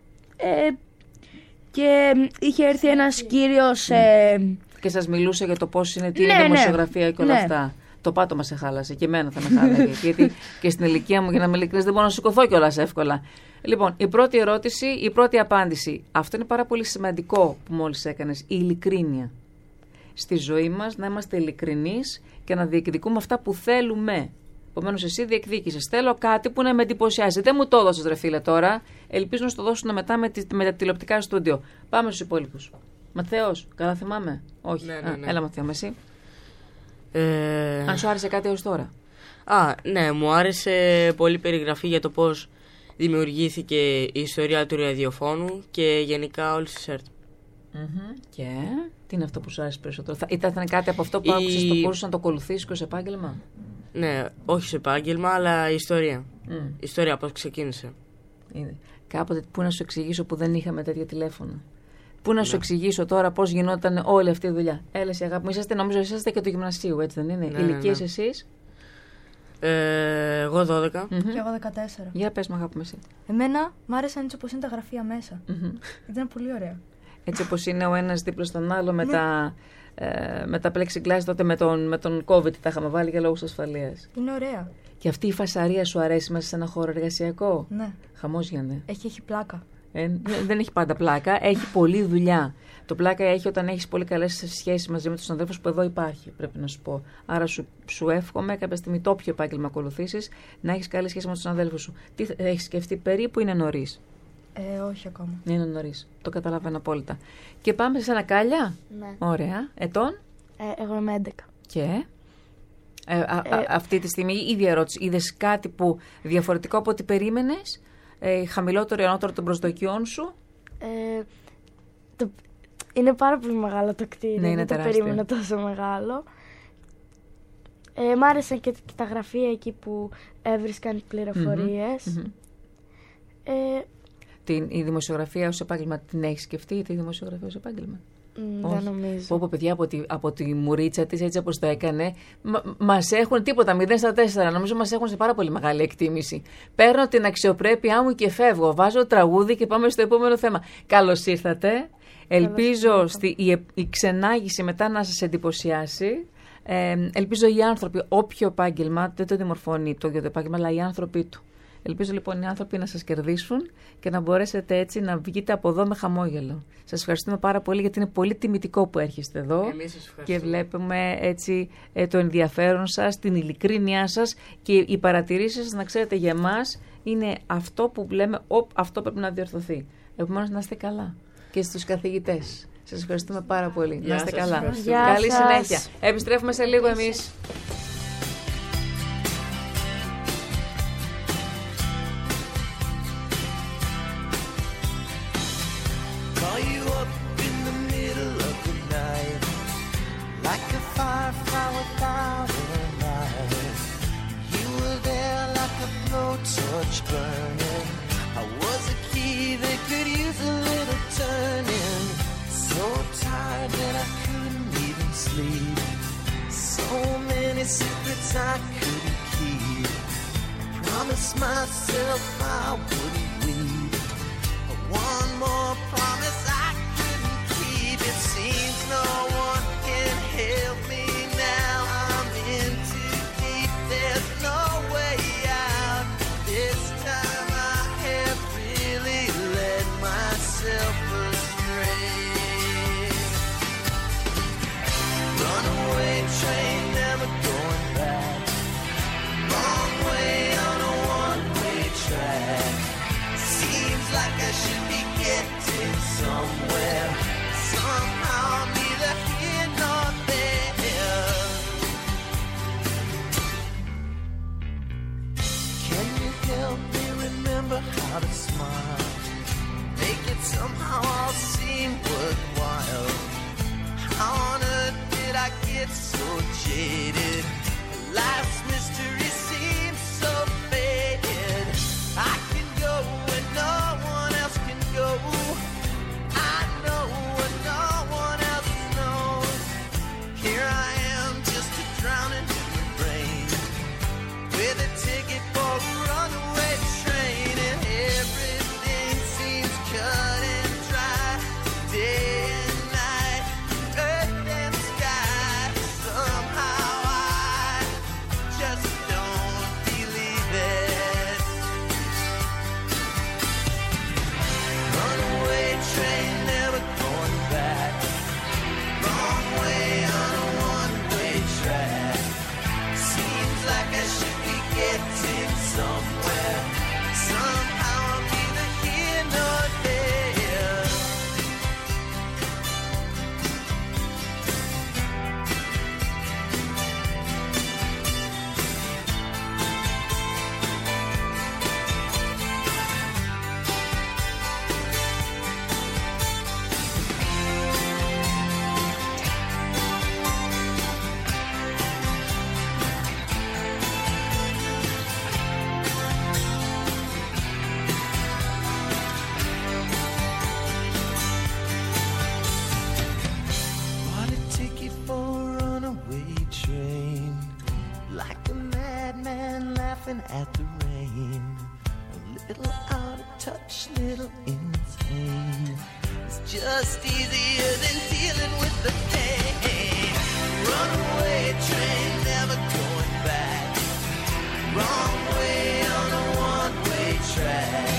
Ε, και είχε έρθει ένας κύριος... Ε, και σας μιλούσε για το πώς είναι, τι ναι, είναι ναι. δημοσιογραφία και όλα ναι. αυτά. Το πάτωμα σε χάλασε και εμένα θα με χάλαγε. Γιατί και στην ηλικία μου, για να είμαι ειλικρινής, δεν μπορώ να σηκωθώ κιόλας εύκολα. Λοιπόν, η πρώτη ερώτηση, η πρώτη απάντηση. Αυτό είναι πάρα πολύ σημαντικό που μόλις έκανες. Η ειλικρίνεια. Στη ζωή μας να είμαστε ειλικρινείς και να διεκδικούμε αυτά που θέλουμε. Επομένως, εσύ διεκδίκησες. Θέλω κάτι που να με εντυπωσιάζει. Δεν μου το έδωσες, ρε φίλε, τώρα. Ελπίζω να σου το δώσουν μετά με, τη, με τα τηλεοπτικά στούντιο. Πάμε στους υπόλοιπους. Ματθαίος, καλά θυμάμαι? Όχι. Ναι, ναι, ναι. Α, έλα, Ματθαίο, με εσύ. Ε... Αν σου άρεσε κάτι έως τώρα? Α, ναι, μου άρεσε πολύ περιγραφή για το πώς δημιουργήθηκε η ιστορία του ραδιοφώνου και γενικά όλη τη ΕΡΤ. Mm-hmm. Και τι είναι αυτό που σου άρεσε περισσότερο? Θα, ήταν κάτι από αυτό που η... άκουσες το μπορούσες να το ακολουθήσεις και ως επάγγελμα? Ναι, όχι σε επάγγελμα, αλλά η ιστορία. Mm. Η ιστορία πώς ξεκίνησε. Είναι. Κάποτε πού να σου εξηγήσω που δεν είχαμε τέτοια τηλέφωνα? Πού να Ναι. σου εξηγήσω τώρα πώς γινόταν όλη αυτή η δουλειά? Έλα, σε αγάπη μου, είσαστε, νομίζω είσαστε και του γυμνασίου, έτσι δεν είναι? Ναι, Ηλικίες ναι. εσείς? Ε, εγώ δώδεκα. Mm-hmm. Και εγώ δεκατέσσερα. Για πες μου, αγάπη μου, εσύ. Εμένα μ' άρεσαν έτσι όπως είναι τα γραφεία μέσα. Mm-hmm. Ήταν πολύ ωραία. Έτσι όπως είναι ο ένας δίπλα στον άλλο με, τα, ε, με τα plexiglass, τότε με τον, με τον COVID τα είχαμε βάλει για λόγους ασφαλείας. Είναι ωραία. Και αυτή η φασαρία σου αρέσει μέσα σε ένα χώρο εργασιακό? Ναι. Χαμός γίνεται. Έχει, έχει πλάκα. Ε, δεν έχει πάντα πλάκα, έχει πολλή δουλειά. Το πλάκα έχει όταν έχεις πολύ καλές σχέσεις μαζί με τους συναδέλφους, που εδώ υπάρχει, πρέπει να σου πω. Άρα σου, σου εύχομαι κάποια στιγμή, το όποιο επάγγελμα ακολουθήσεις, να έχεις καλή σχέση με τους συναδέλφους σου. Τι έχεις σκεφτεί περίπου? Είναι νωρίς? Ε, όχι ακόμα. Είναι νωρίς. Το καταλαβαίνω απόλυτα. Και πάμε σε ένα Κάλια. Ναι. Ωραία. Ετών? Ε, εγώ είμαι έντεκα. Και ε, α, α, αυτή τη στιγμή η ίδια ερώτηση. Είδες κάτι που διαφορετικό από ό,τι περίμενες? Ε, χαμηλότερο ή ανώτερο των προσδοκιών σου? Ε, το, είναι πάρα πολύ μεγάλο το κτίριο. Ναι, είναι δεν το τεράστιο. περίμενα τόσο μεγάλο. Ε, μ' άρεσαν και τα γραφεία εκεί που έβρισκαν πληροφορίες. Mm-hmm. Ε, Την, η δημοσιογραφία ως επάγγελμα την έχεις σκεφτεί, τη δημοσιογραφία ως επάγγελμα? μ, Όχι. δεν νομίζω. Πω πω, παιδιά, από τη, από τη μουρίτσα της, έτσι όπως το έκανε, μα, μας έχουν τίποτα, μηδέν στα τέσσερα. Νομίζω μας έχουν σε πάρα πολύ μεγάλη εκτίμηση. Παίρνω την αξιοπρέπειά μου και φεύγω. Βάζω τραγούδι και πάμε στο επόμενο θέμα. Καλώς ήρθατε. Ελπίζω στη, η, η ξενάγηση μετά να σας εντυπωσιάσει. Ε, ελπίζω οι άνθρωποι, όποιο επάγγελμα, δεν το δημορφώνει το ίδιο το επάγγελμα, αλλά οι άνθρωποι του. Ελπίζω λοιπόν οι άνθρωποι να σας κερδίσουν και να μπορέσετε έτσι να βγείτε από εδώ με χαμόγελο. Σας ευχαριστούμε πάρα πολύ, γιατί είναι πολύ τιμητικό που έρχεστε εδώ. Εμείς σας ευχαριστούμε. Και βλέπουμε έτσι ε, το ενδιαφέρον σας, την ειλικρίνειά σας και οι παρατηρήσεις σας, να ξέρετε, για εμάς είναι αυτό που λέμε, οπ, αυτό πρέπει να διορθωθεί. Επομένως, να είστε καλά. Και στους καθηγητές. Σας ευχαριστούμε πάρα πολύ. Γεια να είστε σας. καλά. Γεια Καλή σας. συνέχεια. Επιστρέφουμε σε λίγο εμείς. Call you up in the middle of the night, like a firefly without a light. You were there like a blowtorch burning. promised myself I wouldn't leave. One more promise I couldn't keep. It seems no one can help me now. I'm in too deep, there's no way out. This time I have really led myself astray. Runaway train, never going back. Wrong way on a one-way track. Seems like I should be getting somewhere. Somehow I'm neither here nor there. Can you help me remember how to smile? Make it somehow all seem worthwhile. How on earth did I get so jaded? Life's mystery seems so faded. I can go when no one else can go. I know when no one else knows. Here I am, just a drowning in the rain, with a ticket for a runaway train, and everything seems cut and dry. Day and night, earth and sky. Somehow I just don't believe it. Runaway train, never going back. Wrong way on a one-way track. Seems like I should be getting somewhere. Somehow I'm neither here nor there. Bought a ticket for a runaway train, like a madman laughing at the rain. A little out of touch, little insane. It's just easier than dealing with the pain. Runaway train, never going back. Wrong way on a one-way track.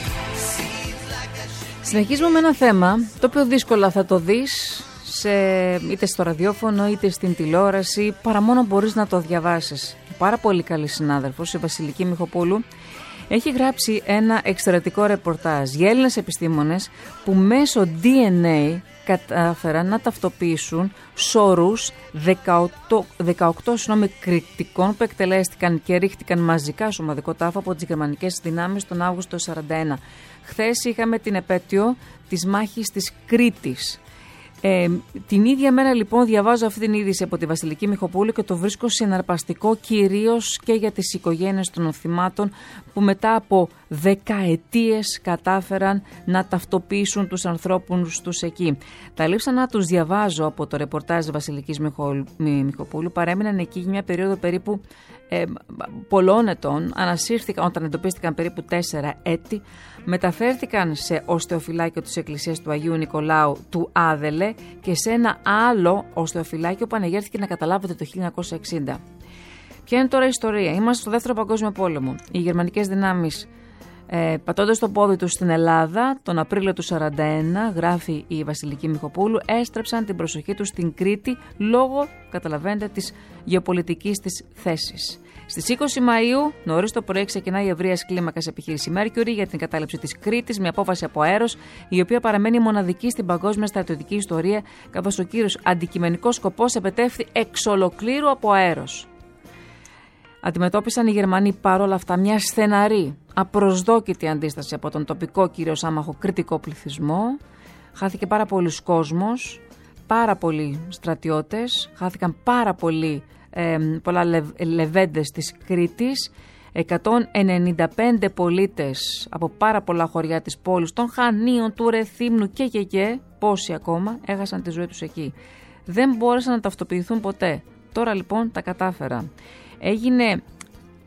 Seems like I should. Συνεχίζουμε με ένα θέμα το οποίο δύσκολα θα το δεις σε, είτε στο ραδιόφωνο είτε στην τηλεόραση, παρά μόνο μπορείς να το διαβάσεις. Πάρα πολύ καλή συνάδελφος, η Βασιλική Μιχοπούλου, έχει γράψει ένα εξαιρετικό ρεπορτάζ για Έλληνες επιστήμονες που μέσω ντι εν έι κατάφεραν να ταυτοποιήσουν σωρούς δεκαοκτώ, δεκαοκτώ συγγνώμη, κριτικών που εκτελέστηκαν και ρίχτηκαν μαζικά στο ομαδικό τάφο από τις γερμανικές δυνάμεις τον Αύγουστο σαράντα ένα. Χθες είχαμε την επέτειο της μάχης της Κρήτης. Ε, την ίδια μέρα λοιπόν διαβάζω αυτή την είδηση από τη Βασιλική Μιχοπούλου και το βρίσκω συναρπαστικό, κυρίως και για τις οικογένειες των θυμάτων που μετά από δεκαετίες κατάφεραν να ταυτοποιήσουν τους ανθρώπους τους εκεί. Τα λείψανα τους διαβάζω από το ρεπορτάζ Βασιλικής Μιχοπούλου, παρέμειναν εκεί για μια περίοδο περίπου ε, πολλών ετών, ανασύρθηκαν όταν εντοπίστηκαν περίπου τέσσερα έτη, μεταφέρθηκαν σε οστεοφυλάκιο της Εκκλησίας του Αγίου Νικολάου του Άδελε και σε ένα άλλο οστεοφυλάκιο που ανεγέρθηκε, να καταλάβετε, το χίλια εννιακόσια εξήντα. Ποια είναι τώρα η ιστορία? Είμαστε στο Δεύτερο Παγκόσμιο Πόλεμο. Οι γερμανικές δυνάμεις, ε, πατώντας το πόδι τους στην Ελλάδα τον Απρίλιο του σαράντα ένα, γράφει η Βασιλική Μιχοπούλου, έστρεψαν την προσοχή τους στην Κρήτη λόγω, καταλαβαίνετε, της γεωπολιτικής της θέσης. Στις είκοσι Μαΐου, νωρίς το πρωί, ξεκινάει η ευρείας κλίμακας επιχείρηση Mercury για την κατάληψη της Κρήτης με απόφαση από αέρος, η οποία παραμένει μοναδική στην παγκόσμια στρατιωτική ιστορία, καθώς ο κύριος αντικειμενικός σκοπός επετεύχθη εξ ολοκλήρου από αέρος. Αντιμετώπισαν οι Γερμανοί παρόλα αυτά μια στεναρή, απροσδόκητη αντίσταση από τον τοπικό κυρίως άμαχο κρητικό πληθυσμό. Χάθηκε πάρα πολλοί κόσμος, πάρα πολλοί στρατιώτες, χάθηκαν πάρα πολλοί, ε, πολλά λευ, λεβέντες της Κρήτης, εκατόν ενενήντα πέντε πολίτες από πάρα πολλά χωριά της πόλης, των Χανίων, του Ρεθύμνου και και και, πόσοι ακόμα έχασαν τη ζωή τους εκεί. Δεν μπόρεσαν να ταυτοποιηθούν ποτέ. Τώρα λοιπόν τα κατάφερα. Έγινε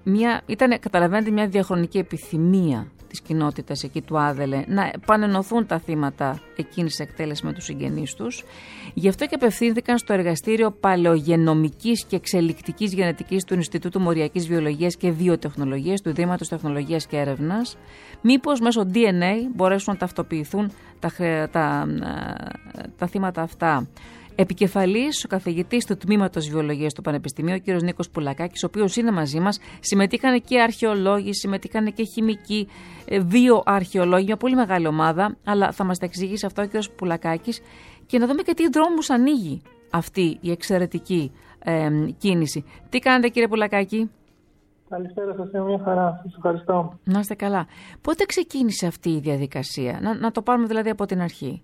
μια, ήταν, καταλαβαίνετε, μια διαχρονική επιθυμία της κοινότητας εκεί του Άδελε να επανενωθούν τα θύματα εκείνης της εκτέλεσης με τους συγγενείς τους. Γι' αυτό και απευθύνθηκαν στο εργαστήριο παλαιογενομικής και εξελικτικής γενετικής του Ινστιτούτου Μοριακής Βιολογίας και Βιοτεχνολογίας του Ιδρύματος Τεχνολογίας και Έρευνας, μήπως μέσω ντι εν έι μπορέσουν να ταυτοποιηθούν τα, τα, τα θύματα αυτά. Επικεφαλής, ο καθηγητής του Τμήματος Βιολογίας του Πανεπιστημίου, ο κ. Νίκος Πουλακάκης, ο οποίος είναι μαζί μας. Συμμετείχαν και αρχαιολόγοι, συμμετείχαν και χημικοί, βιοαρχαιολόγοι, μια πολύ μεγάλη ομάδα, αλλά θα μας τα εξηγήσει αυτό ο κ. Πουλακάκης και να δούμε και τι δρόμους ανοίγει αυτή η εξαιρετική ε, κίνηση. Τι κάνετε, κύριε Πουλακάκη? Καλησπέρα σας, είναι μια χαρά. Σας ευχαριστώ. Να είστε καλά. Πότε ξεκίνησε αυτή η διαδικασία, να, να το πάρουμε δηλαδή από την αρχή?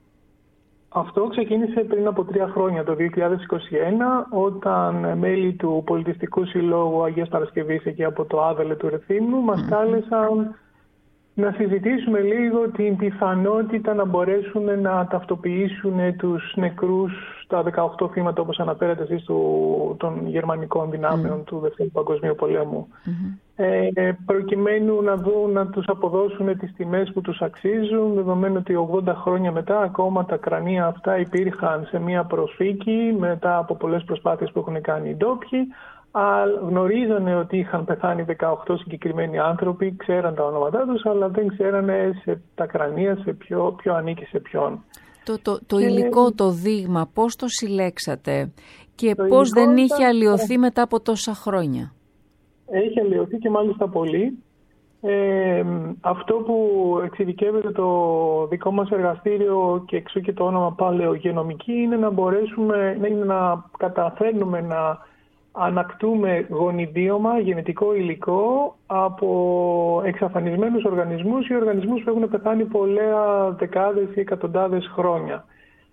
Αυτό ξεκίνησε πριν από τρία χρόνια, το δύο χιλιάδες είκοσι ένα, όταν μέλη του Πολιτιστικού Συλλόγου Αγίας Παρασκευής εκεί από το Άδελε του Ρεθύμνου μας mm. κάλεσαν να συζητήσουμε λίγο την πιθανότητα να μπορέσουν να ταυτοποιήσουν τους νεκρούς, τα δεκαοκτώ θύματα όπως αναφέρατε εσείς του, των γερμανικών δυνάμεων mm. του Δεύτερου Παγκοσμίου Πολέμου. Mm-hmm. Ε, προκειμένου να δουν, να τους αποδώσουν τις τιμές που τους αξίζουν, δεδομένου ότι ογδόντα χρόνια μετά ακόμα τα κρανία αυτά υπήρχαν σε μια προσφύκη μετά από πολλές προσπάθειες που έχουν κάνει οι ντόπιοι. Γνωρίζανε ότι είχαν πεθάνει δεκαοκτώ συγκεκριμένοι άνθρωποι, ξέραν τα ονόματά τους, αλλά δεν ξέρανε σε τα κρανία σε ποιο, ποιο ανήκει σε ποιον. Το, το, το και... υλικό, το δείγμα, πώς το συλλέξατε και πώς δεν είχε ήταν... αλλοιωθεί μετά από τόσα χρόνια? Έχει αλλοιωθεί και μάλιστα πολύ. Ε, αυτό που εξειδικεύεται το δικό μας εργαστήριο και εξού και το όνομα παλαιογενομική είναι να μπορέσουμε είναι να καταφέρνουμε να ανακτούμε γονιδίωμα, γενετικό υλικό από εξαφανισμένους οργανισμούς ή οργανισμούς που έχουν πεθάνει πολλά δεκάδες ή εκατοντάδες χρόνια.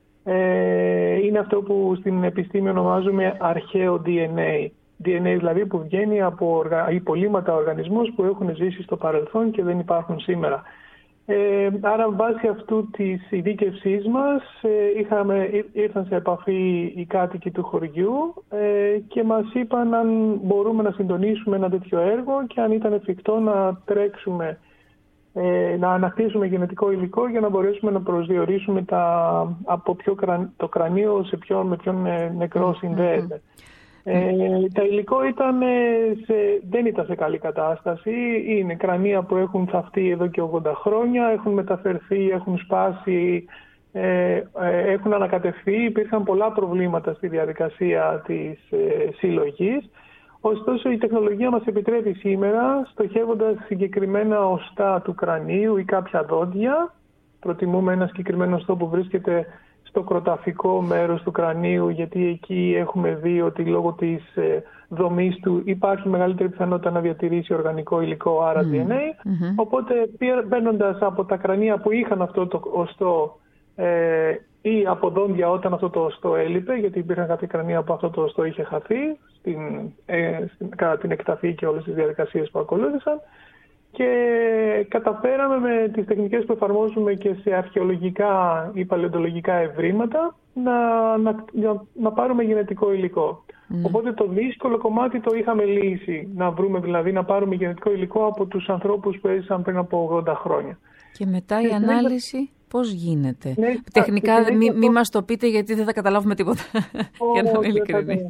Ε, είναι αυτό που στην επιστήμη ονομάζουμε αρχαίο ντι εν έι. ντι εν έι δηλαδή που βγαίνει από υπολείμματα οργανισμούς που έχουν ζήσει στο παρελθόν και δεν υπάρχουν σήμερα. Ε, άρα βάσει αυτού της ειδίκευσής μας ε, είχαμε, ήρθαν σε επαφή οι κάτοικοι του χωριού ε, και μας είπαν αν μπορούμε να συντονίσουμε ένα τέτοιο έργο και αν ήταν εφικτό να τρέξουμε, ε, να ανακτήσουμε γενετικό υλικό για να μπορέσουμε να προσδιορίσουμε τα, από ποιο κραν, το κρανίο σε ποιον, με ποιον νεκρό συνδέεται. Ε, τα υλικό ήταν σε, δεν ήταν σε καλή κατάσταση. Είναι κρανία που έχουν θαυτεί εδώ και ογδόντα χρόνια, έχουν μεταφερθεί, έχουν σπάσει, ε, ε, έχουν ανακατευθεί. Υπήρχαν πολλά προβλήματα στη διαδικασία της ε, συλλογής. Ωστόσο η τεχνολογία μας επιτρέπει σήμερα, στοχεύοντας συγκεκριμένα οστά του κρανίου ή κάποια δόντια, προτιμούμε ένα συγκεκριμένο οστό που βρίσκεται στο κροταφικό μέρος του κρανίου, γιατί εκεί έχουμε δει ότι λόγω της ε, δομής του υπάρχει μεγαλύτερη πιθανότητα να διατηρήσει οργανικό υλικό, άρα mm. ντι εν έι. Mm-hmm. Οπότε μπαίνοντας από τα κρανία που είχαν αυτό το οστό ε, ή από δόντια όταν αυτό το οστό έλειπε, γιατί υπήρχαν κάποια κρανία που αυτό το οστό είχε χαθεί στην, ε, στην, κατά την εκταφή και όλες τις διαδικασίες που ακολούθησαν, και καταφέραμε με τις τεχνικές που εφαρμόζουμε και σε αρχαιολογικά ή παλαιοντολογικά ευρήματα να, να, να, να πάρουμε γενετικό υλικό. Mm. Οπότε το δύσκολο κομμάτι το είχαμε λύσει, να βρούμε δηλαδή να πάρουμε γενετικό υλικό από τους ανθρώπους που έζησαν πριν από ογδόντα χρόνια. Και μετά η ανάλυση πώς γίνεται? Ναι, τεχνικά μην μη, μη μας το πείτε γιατί δεν θα καταλάβουμε τίποτα. Oh, για να είμαι ειλικρινή.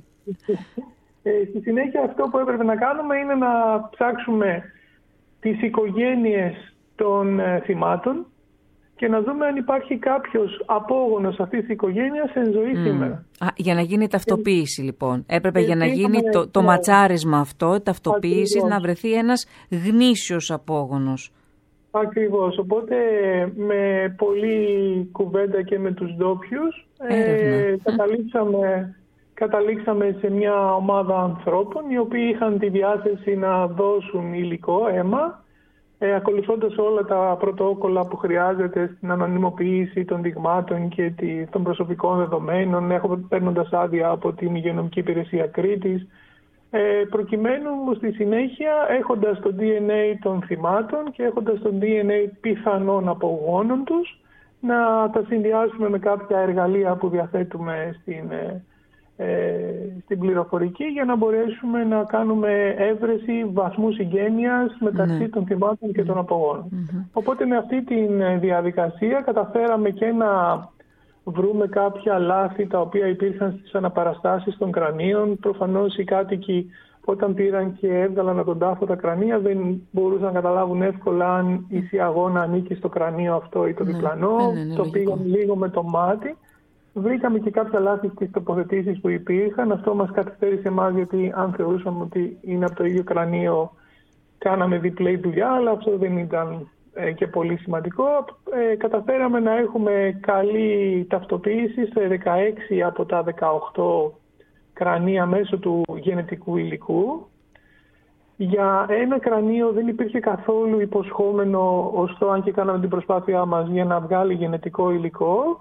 Ε, στη συνέχεια αυτό που έπρεπε να κάνουμε είναι να ψάξουμε τις οικογένειες των ε, θυμάτων και να δούμε αν υπάρχει κάποιος απόγονος αυτής της οικογένειας εν ζωή mm. σήμερα. Α, για να γίνει ταυτοποίηση, λοιπόν. Έπρεπε ε, για να γίνει το, το, το ματσάρισμα αυτό, η ταυτοποίηση, να βρεθεί ένας γνήσιος απόγονος. Ακριβώς. Οπότε με πολλή κουβέντα και με τους ντόπιους ε, καταλήξαμε... Καταλήξαμε σε μια ομάδα ανθρώπων οι οποίοι είχαν τη διάθεση να δώσουν υλικό, αίμα, ε, ακολουθώντας όλα τα πρωτόκολλα που χρειάζεται στην ανωνυμοποίηση των δειγμάτων και των προσωπικών δεδομένων, παίρνοντας άδεια από την Υγειονομική Υπηρεσία Κρήτης, ε, προκειμένου στη συνέχεια, έχοντας το ντι εν έι των θυμάτων και έχοντας το ντι εν έι πιθανών απογόνων τους, να τα συνδυάσουμε με κάποια εργαλεία που διαθέτουμε στην στην πληροφορική για να μπορέσουμε να κάνουμε έβρεση βαθμού συγγένειας μεταξύ ναι. των θυμάτων και των απογόνων. Mm-hmm. Οπότε με αυτή τη διαδικασία καταφέραμε και να βρούμε κάποια λάθη τα οποία υπήρχαν στις αναπαραστάσεις των κρανίων. Προφανώς οι κάτοικοι όταν πήραν και έβγαλαν από τον τάφο τα κρανία δεν μπορούσαν να καταλάβουν εύκολα αν η σιαγόνα ανήκει στο κρανίο αυτό ή το ναι. διπλανό. Ναι, ναι, ναι, το πήγαν λίγο με το μάτι. Βρήκαμε και κάποια λάθη στις τοποθετήσεις που υπήρχαν. Αυτό μας καθυστέρησε εμάς, γιατί αν θεωρούσαμε ότι είναι από το ίδιο κρανίο, κάναμε διπλή δουλειά, αλλά αυτό δεν ήταν ε, και πολύ σημαντικό. Ε, καταφέραμε να έχουμε καλή ταυτοποίηση σε δεκαέξι από τα δεκαοκτώ κρανία μέσω του γενετικού υλικού. Για ένα κρανίο δεν υπήρχε καθόλου υποσχόμενο οστό, αν και κάναμε την προσπάθειά μας για να βγάλει γενετικό υλικό.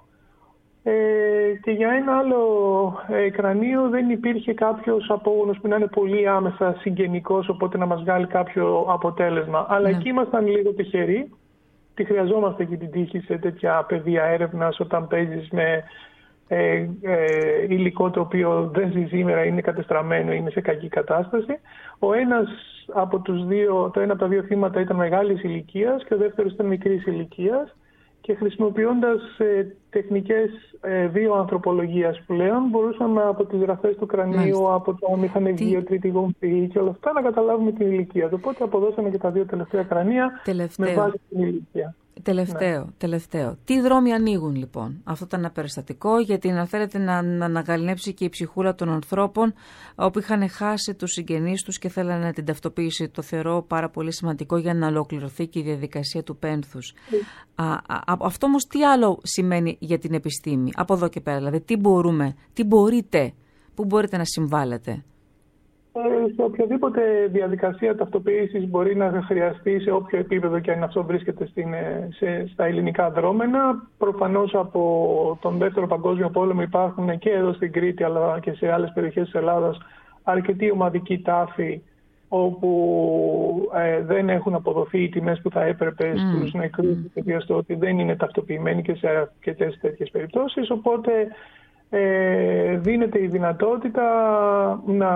Ε, και για ένα άλλο ε, κρανίο δεν υπήρχε κάποιος απόγονος που να είναι πολύ άμεσα συγγενικός, οπότε να μας βγάλει κάποιο αποτέλεσμα. Αλλά ναι. εκεί ήμασταν λίγο τυχεροί. Τη χρειαζόμαστε και την τύχη σε τέτοια πεδία έρευνας, όταν παίζεις με ε, ε, υλικό το οποίο δεν ζει σήμερα, είναι κατεστραμμένο, είναι σε κακή κατάσταση. Ο ένας από τους δύο, το ένα από τα δύο θύματα ήταν μεγάλης ηλικίας και ο δεύτερος ήταν μικρής ηλικίας. Και χρησιμοποιώντας ε, τεχνικές ε, βιοανθρωπολογίας πλέον, μπορούσαμε από τις γραφές του κρανίου, Μάλιστα. από το μηχανευγείο, τρίτη γομφή και όλα αυτά να καταλάβουμε την ηλικία. Οπότε αποδώσαμε και τα δύο τελευταία κρανία τελευταίο. με βάση την ηλικία. Τελευταίο, ναι. τελευταίο. Τι δρόμοι ανοίγουν λοιπόν? Αυτό ήταν ένα περιστατικό, γιατί να θέλετε να, να αναγαλνέψει και η ψυχούλα των ανθρώπων όπου είχαν χάσει τους συγγενείς τους και θέλανε την ταυτοποίηση. Το θεωρώ πάρα πολύ σημαντικό για να ολοκληρωθεί και η διαδικασία του πένθους. Mm. Α, α, αυτό όμως τι άλλο σημαίνει για την επιστήμη από εδώ και πέρα? Δηλαδή τι μπορούμε, τι μπορείτε, πού μπορείτε να συμβάλλετε? Σε οποιαδήποτε διαδικασία ταυτοποίησης μπορεί να χρειαστεί, σε όποιο επίπεδο και αν αυτό βρίσκεται στην, σε, στα ελληνικά δρόμενα. Προφανώς από τον Δεύτερο Παγκόσμιο Πόλεμο υπάρχουν και εδώ στην Κρήτη αλλά και σε άλλες περιοχές της Ελλάδας αρκετοί ομαδικοί τάφοι όπου ε, δεν έχουν αποδοθεί οι τιμές που θα έπρεπε mm. στους νεκρούς, γιατί στο ότι δεν είναι ταυτοποιημένοι και σε αρκετές τέτοιες περιπτώσεις. Οπότε Ε, δίνεται η δυνατότητα να,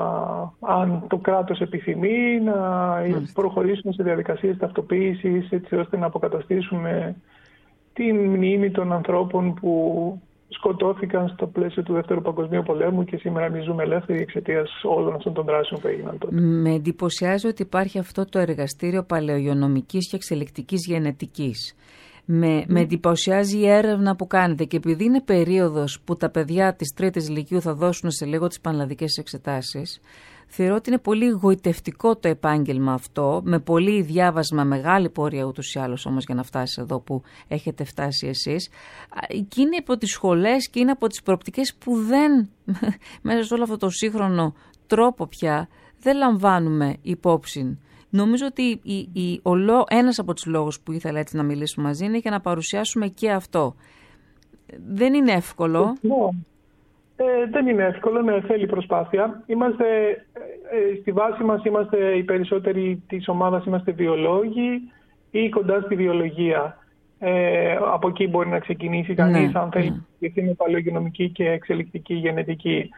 αν το κράτος επιθυμεί, να Μάλιστα. προχωρήσουμε σε διαδικασίες ταυτοποίησης, έτσι ώστε να αποκαταστήσουμε την μνήμη των ανθρώπων που σκοτώθηκαν στο πλαίσιο του Δεύτερου Παγκοσμίου Πολέμου και σήμερα εμείς ζούμε ελεύθεροι εξαιτίας όλων αυτών των δράσεων που έγιναν τότε. Με εντυπωσιάζει ότι υπάρχει αυτό το εργαστήριο παλαιογειονομικής και εξελικτικής γενετικής. Με, mm. με εντυπωσιάζει η έρευνα που κάνετε, και επειδή είναι περίοδος που τα παιδιά της τρίτης λυκείου θα δώσουν σε λίγο τις πανελλαδικές εξετάσεις, θεωρώ ότι είναι πολύ γοητευτικό το επάγγελμα αυτό, με πολύ διάβασμα, μεγάλη πορεία ούτως ή άλλως όμως για να φτάσει εδώ που έχετε φτάσει εσείς. Και είναι από τις σχολές και είναι από τις προοπτικές που δεν, μέσα σε όλο αυτό το σύγχρονο τρόπο πια, δεν λαμβάνουμε υπόψη. Νομίζω ότι η, η, ο, ένας από τους λόγους που ήθελα έτσι να μιλήσουμε μαζί είναι για να παρουσιάσουμε και αυτό. Δεν είναι εύκολο. Ε, δεν είναι εύκολο, ναι, θέλει προσπάθεια. Είμαστε, ε, στη βάση μας είμαστε οι περισσότεροι της ομάδας, είμαστε βιολόγοι ή κοντά στη βιολογία. Ε, από εκεί μπορεί να ξεκινήσει κανείς, ναι, αν θέλει να ναι. είναι παλαιογενομική και εξελικτική γενετική.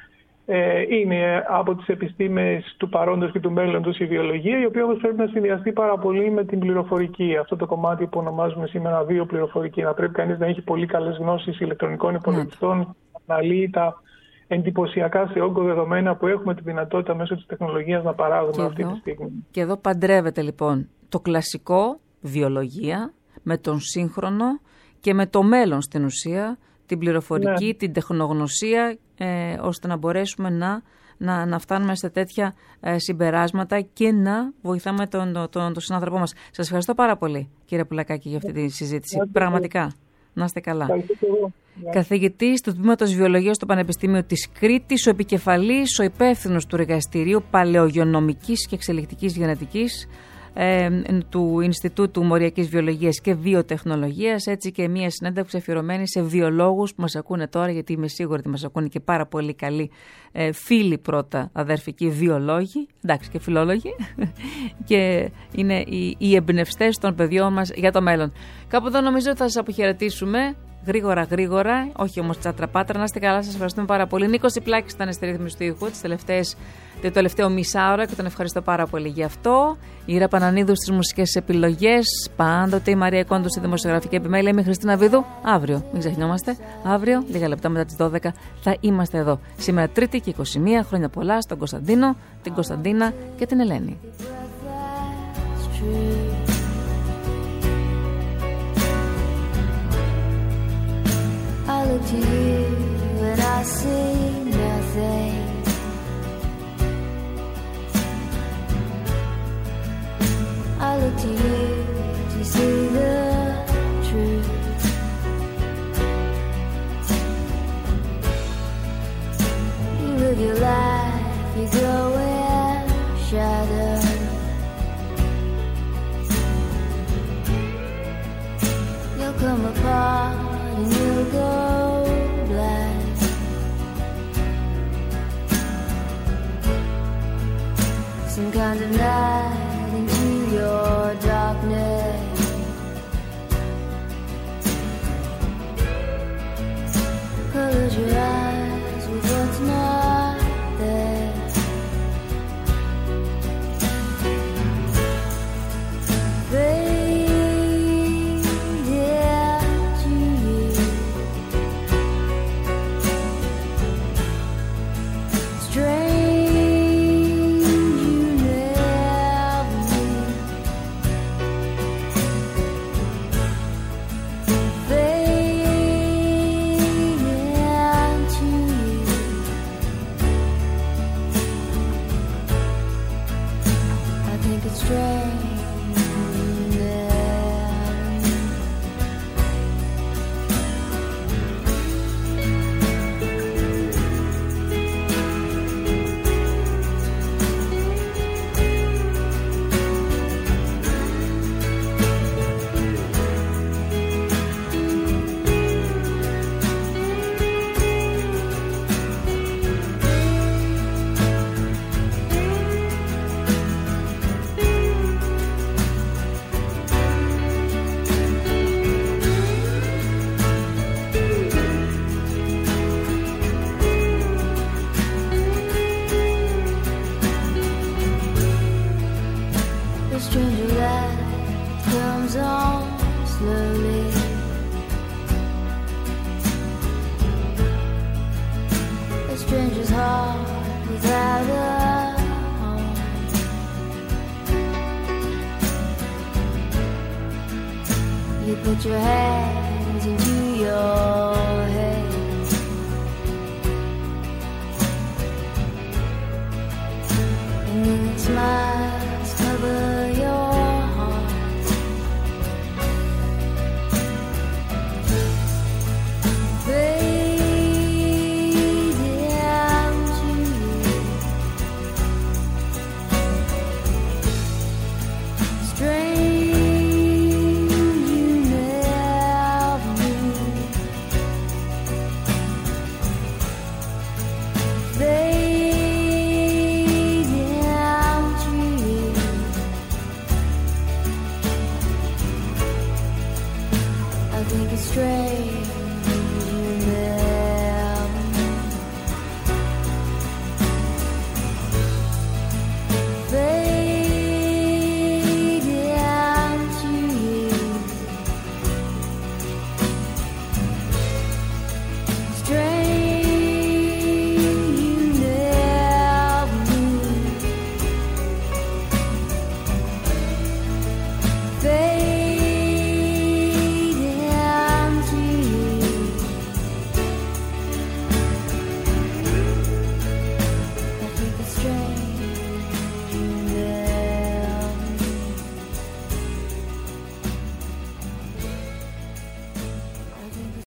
Είναι από τις επιστήμες του παρόντος και του μέλλοντος η βιολογία, η οποία όμως πρέπει να συνδυαστεί πάρα πολύ με την πληροφορική. Αυτό το κομμάτι που ονομάζουμε σήμερα βιοπληροφορική. Να πρέπει κανείς να έχει πολύ καλές γνώσεις ηλεκτρονικών υπολογιστών, να αναλύει τα εντυπωσιακά σε όγκο δεδομένα που έχουμε τη δυνατότητα μέσω της τεχνολογίας να παράγουμε και αυτή εδώ, τη στιγμή. Και εδώ παντρεύεται λοιπόν το κλασικό βιολογία με τον σύγχρονο και με το μέλλον στην ουσία, την πληροφορική, ναι. την τεχνογνωσία, ε, ώστε να μπορέσουμε να, να, να φτάνουμε σε τέτοια ε, συμπεράσματα και να βοηθάμε τον, τον, τον, τον συνάνθρωπό μας. Σας ευχαριστώ πάρα πολύ, κύριε Πουλακάκη, για αυτή τη συζήτηση. Yeah. Πραγματικά. Να είστε καλά. Yeah. Καθηγητής του Τμήματος Βιολογίας στο Πανεπιστήμιο της Κρήτης, ο επικεφαλής, ο υπεύθυνος του Εργαστηρίου Παλαιογειονομικής και Εξελικτικής Γενετικής Ε, του Ινστιτούτου Μοριακής Βιολογίας και Βιοτεχνολογίας, έτσι και μια συνέντευξη αφιερωμένη σε βιολόγους που μας ακούνε τώρα, γιατί είμαι σίγουρη ότι μας ακούνε και πάρα πολύ καλοί ε, φίλοι πρώτα αδερφικοί βιολόγοι, εντάξει και φιλόλογοι και είναι οι, οι εμπνευστές των παιδιών μας για το μέλλον. Κάπου εδώ νομίζω ότι θα σας αποχαιρετήσουμε γρήγορα γρήγορα, όχι όμως τσατραπάτρα. Να είστε καλά, σας ευχαριστούμε πάρα πολύ. Νίκος Ιπλάκης ήταν στη ρύθμιση του ήχου τις τελευταίες, το τελευταίο μισάωρο και τον ευχαριστώ πάρα πολύ γι' αυτό. Η Ήρα Πανανίδου στις μουσικές επιλογές, πάντοτε η Μαρία Κόντου στη δημοσιογραφική επιμέλεια, είμαι η Χριστίνα Βίδου. Αύριο, μην ξεχνιόμαστε, αύριο, λίγα λεπτά μετά τις δώδεκα, θα είμαστε εδώ. Σήμερα Τρίτη και είκοσι μία, χρόνια πολλά στον Κωνσταντίνο, την Κωνσταντίνα και την Ελένη. I look to you and I see nothing. I look to you to see the truth. You live your life, you go in shadow. You'll come apart and you'll go blind. Some kind of night into your darkness. Close your eyes with what's not there. Baby, put your hands into your head. And then smiles cover your heart. Fading out to you. Strange. I think it's strange.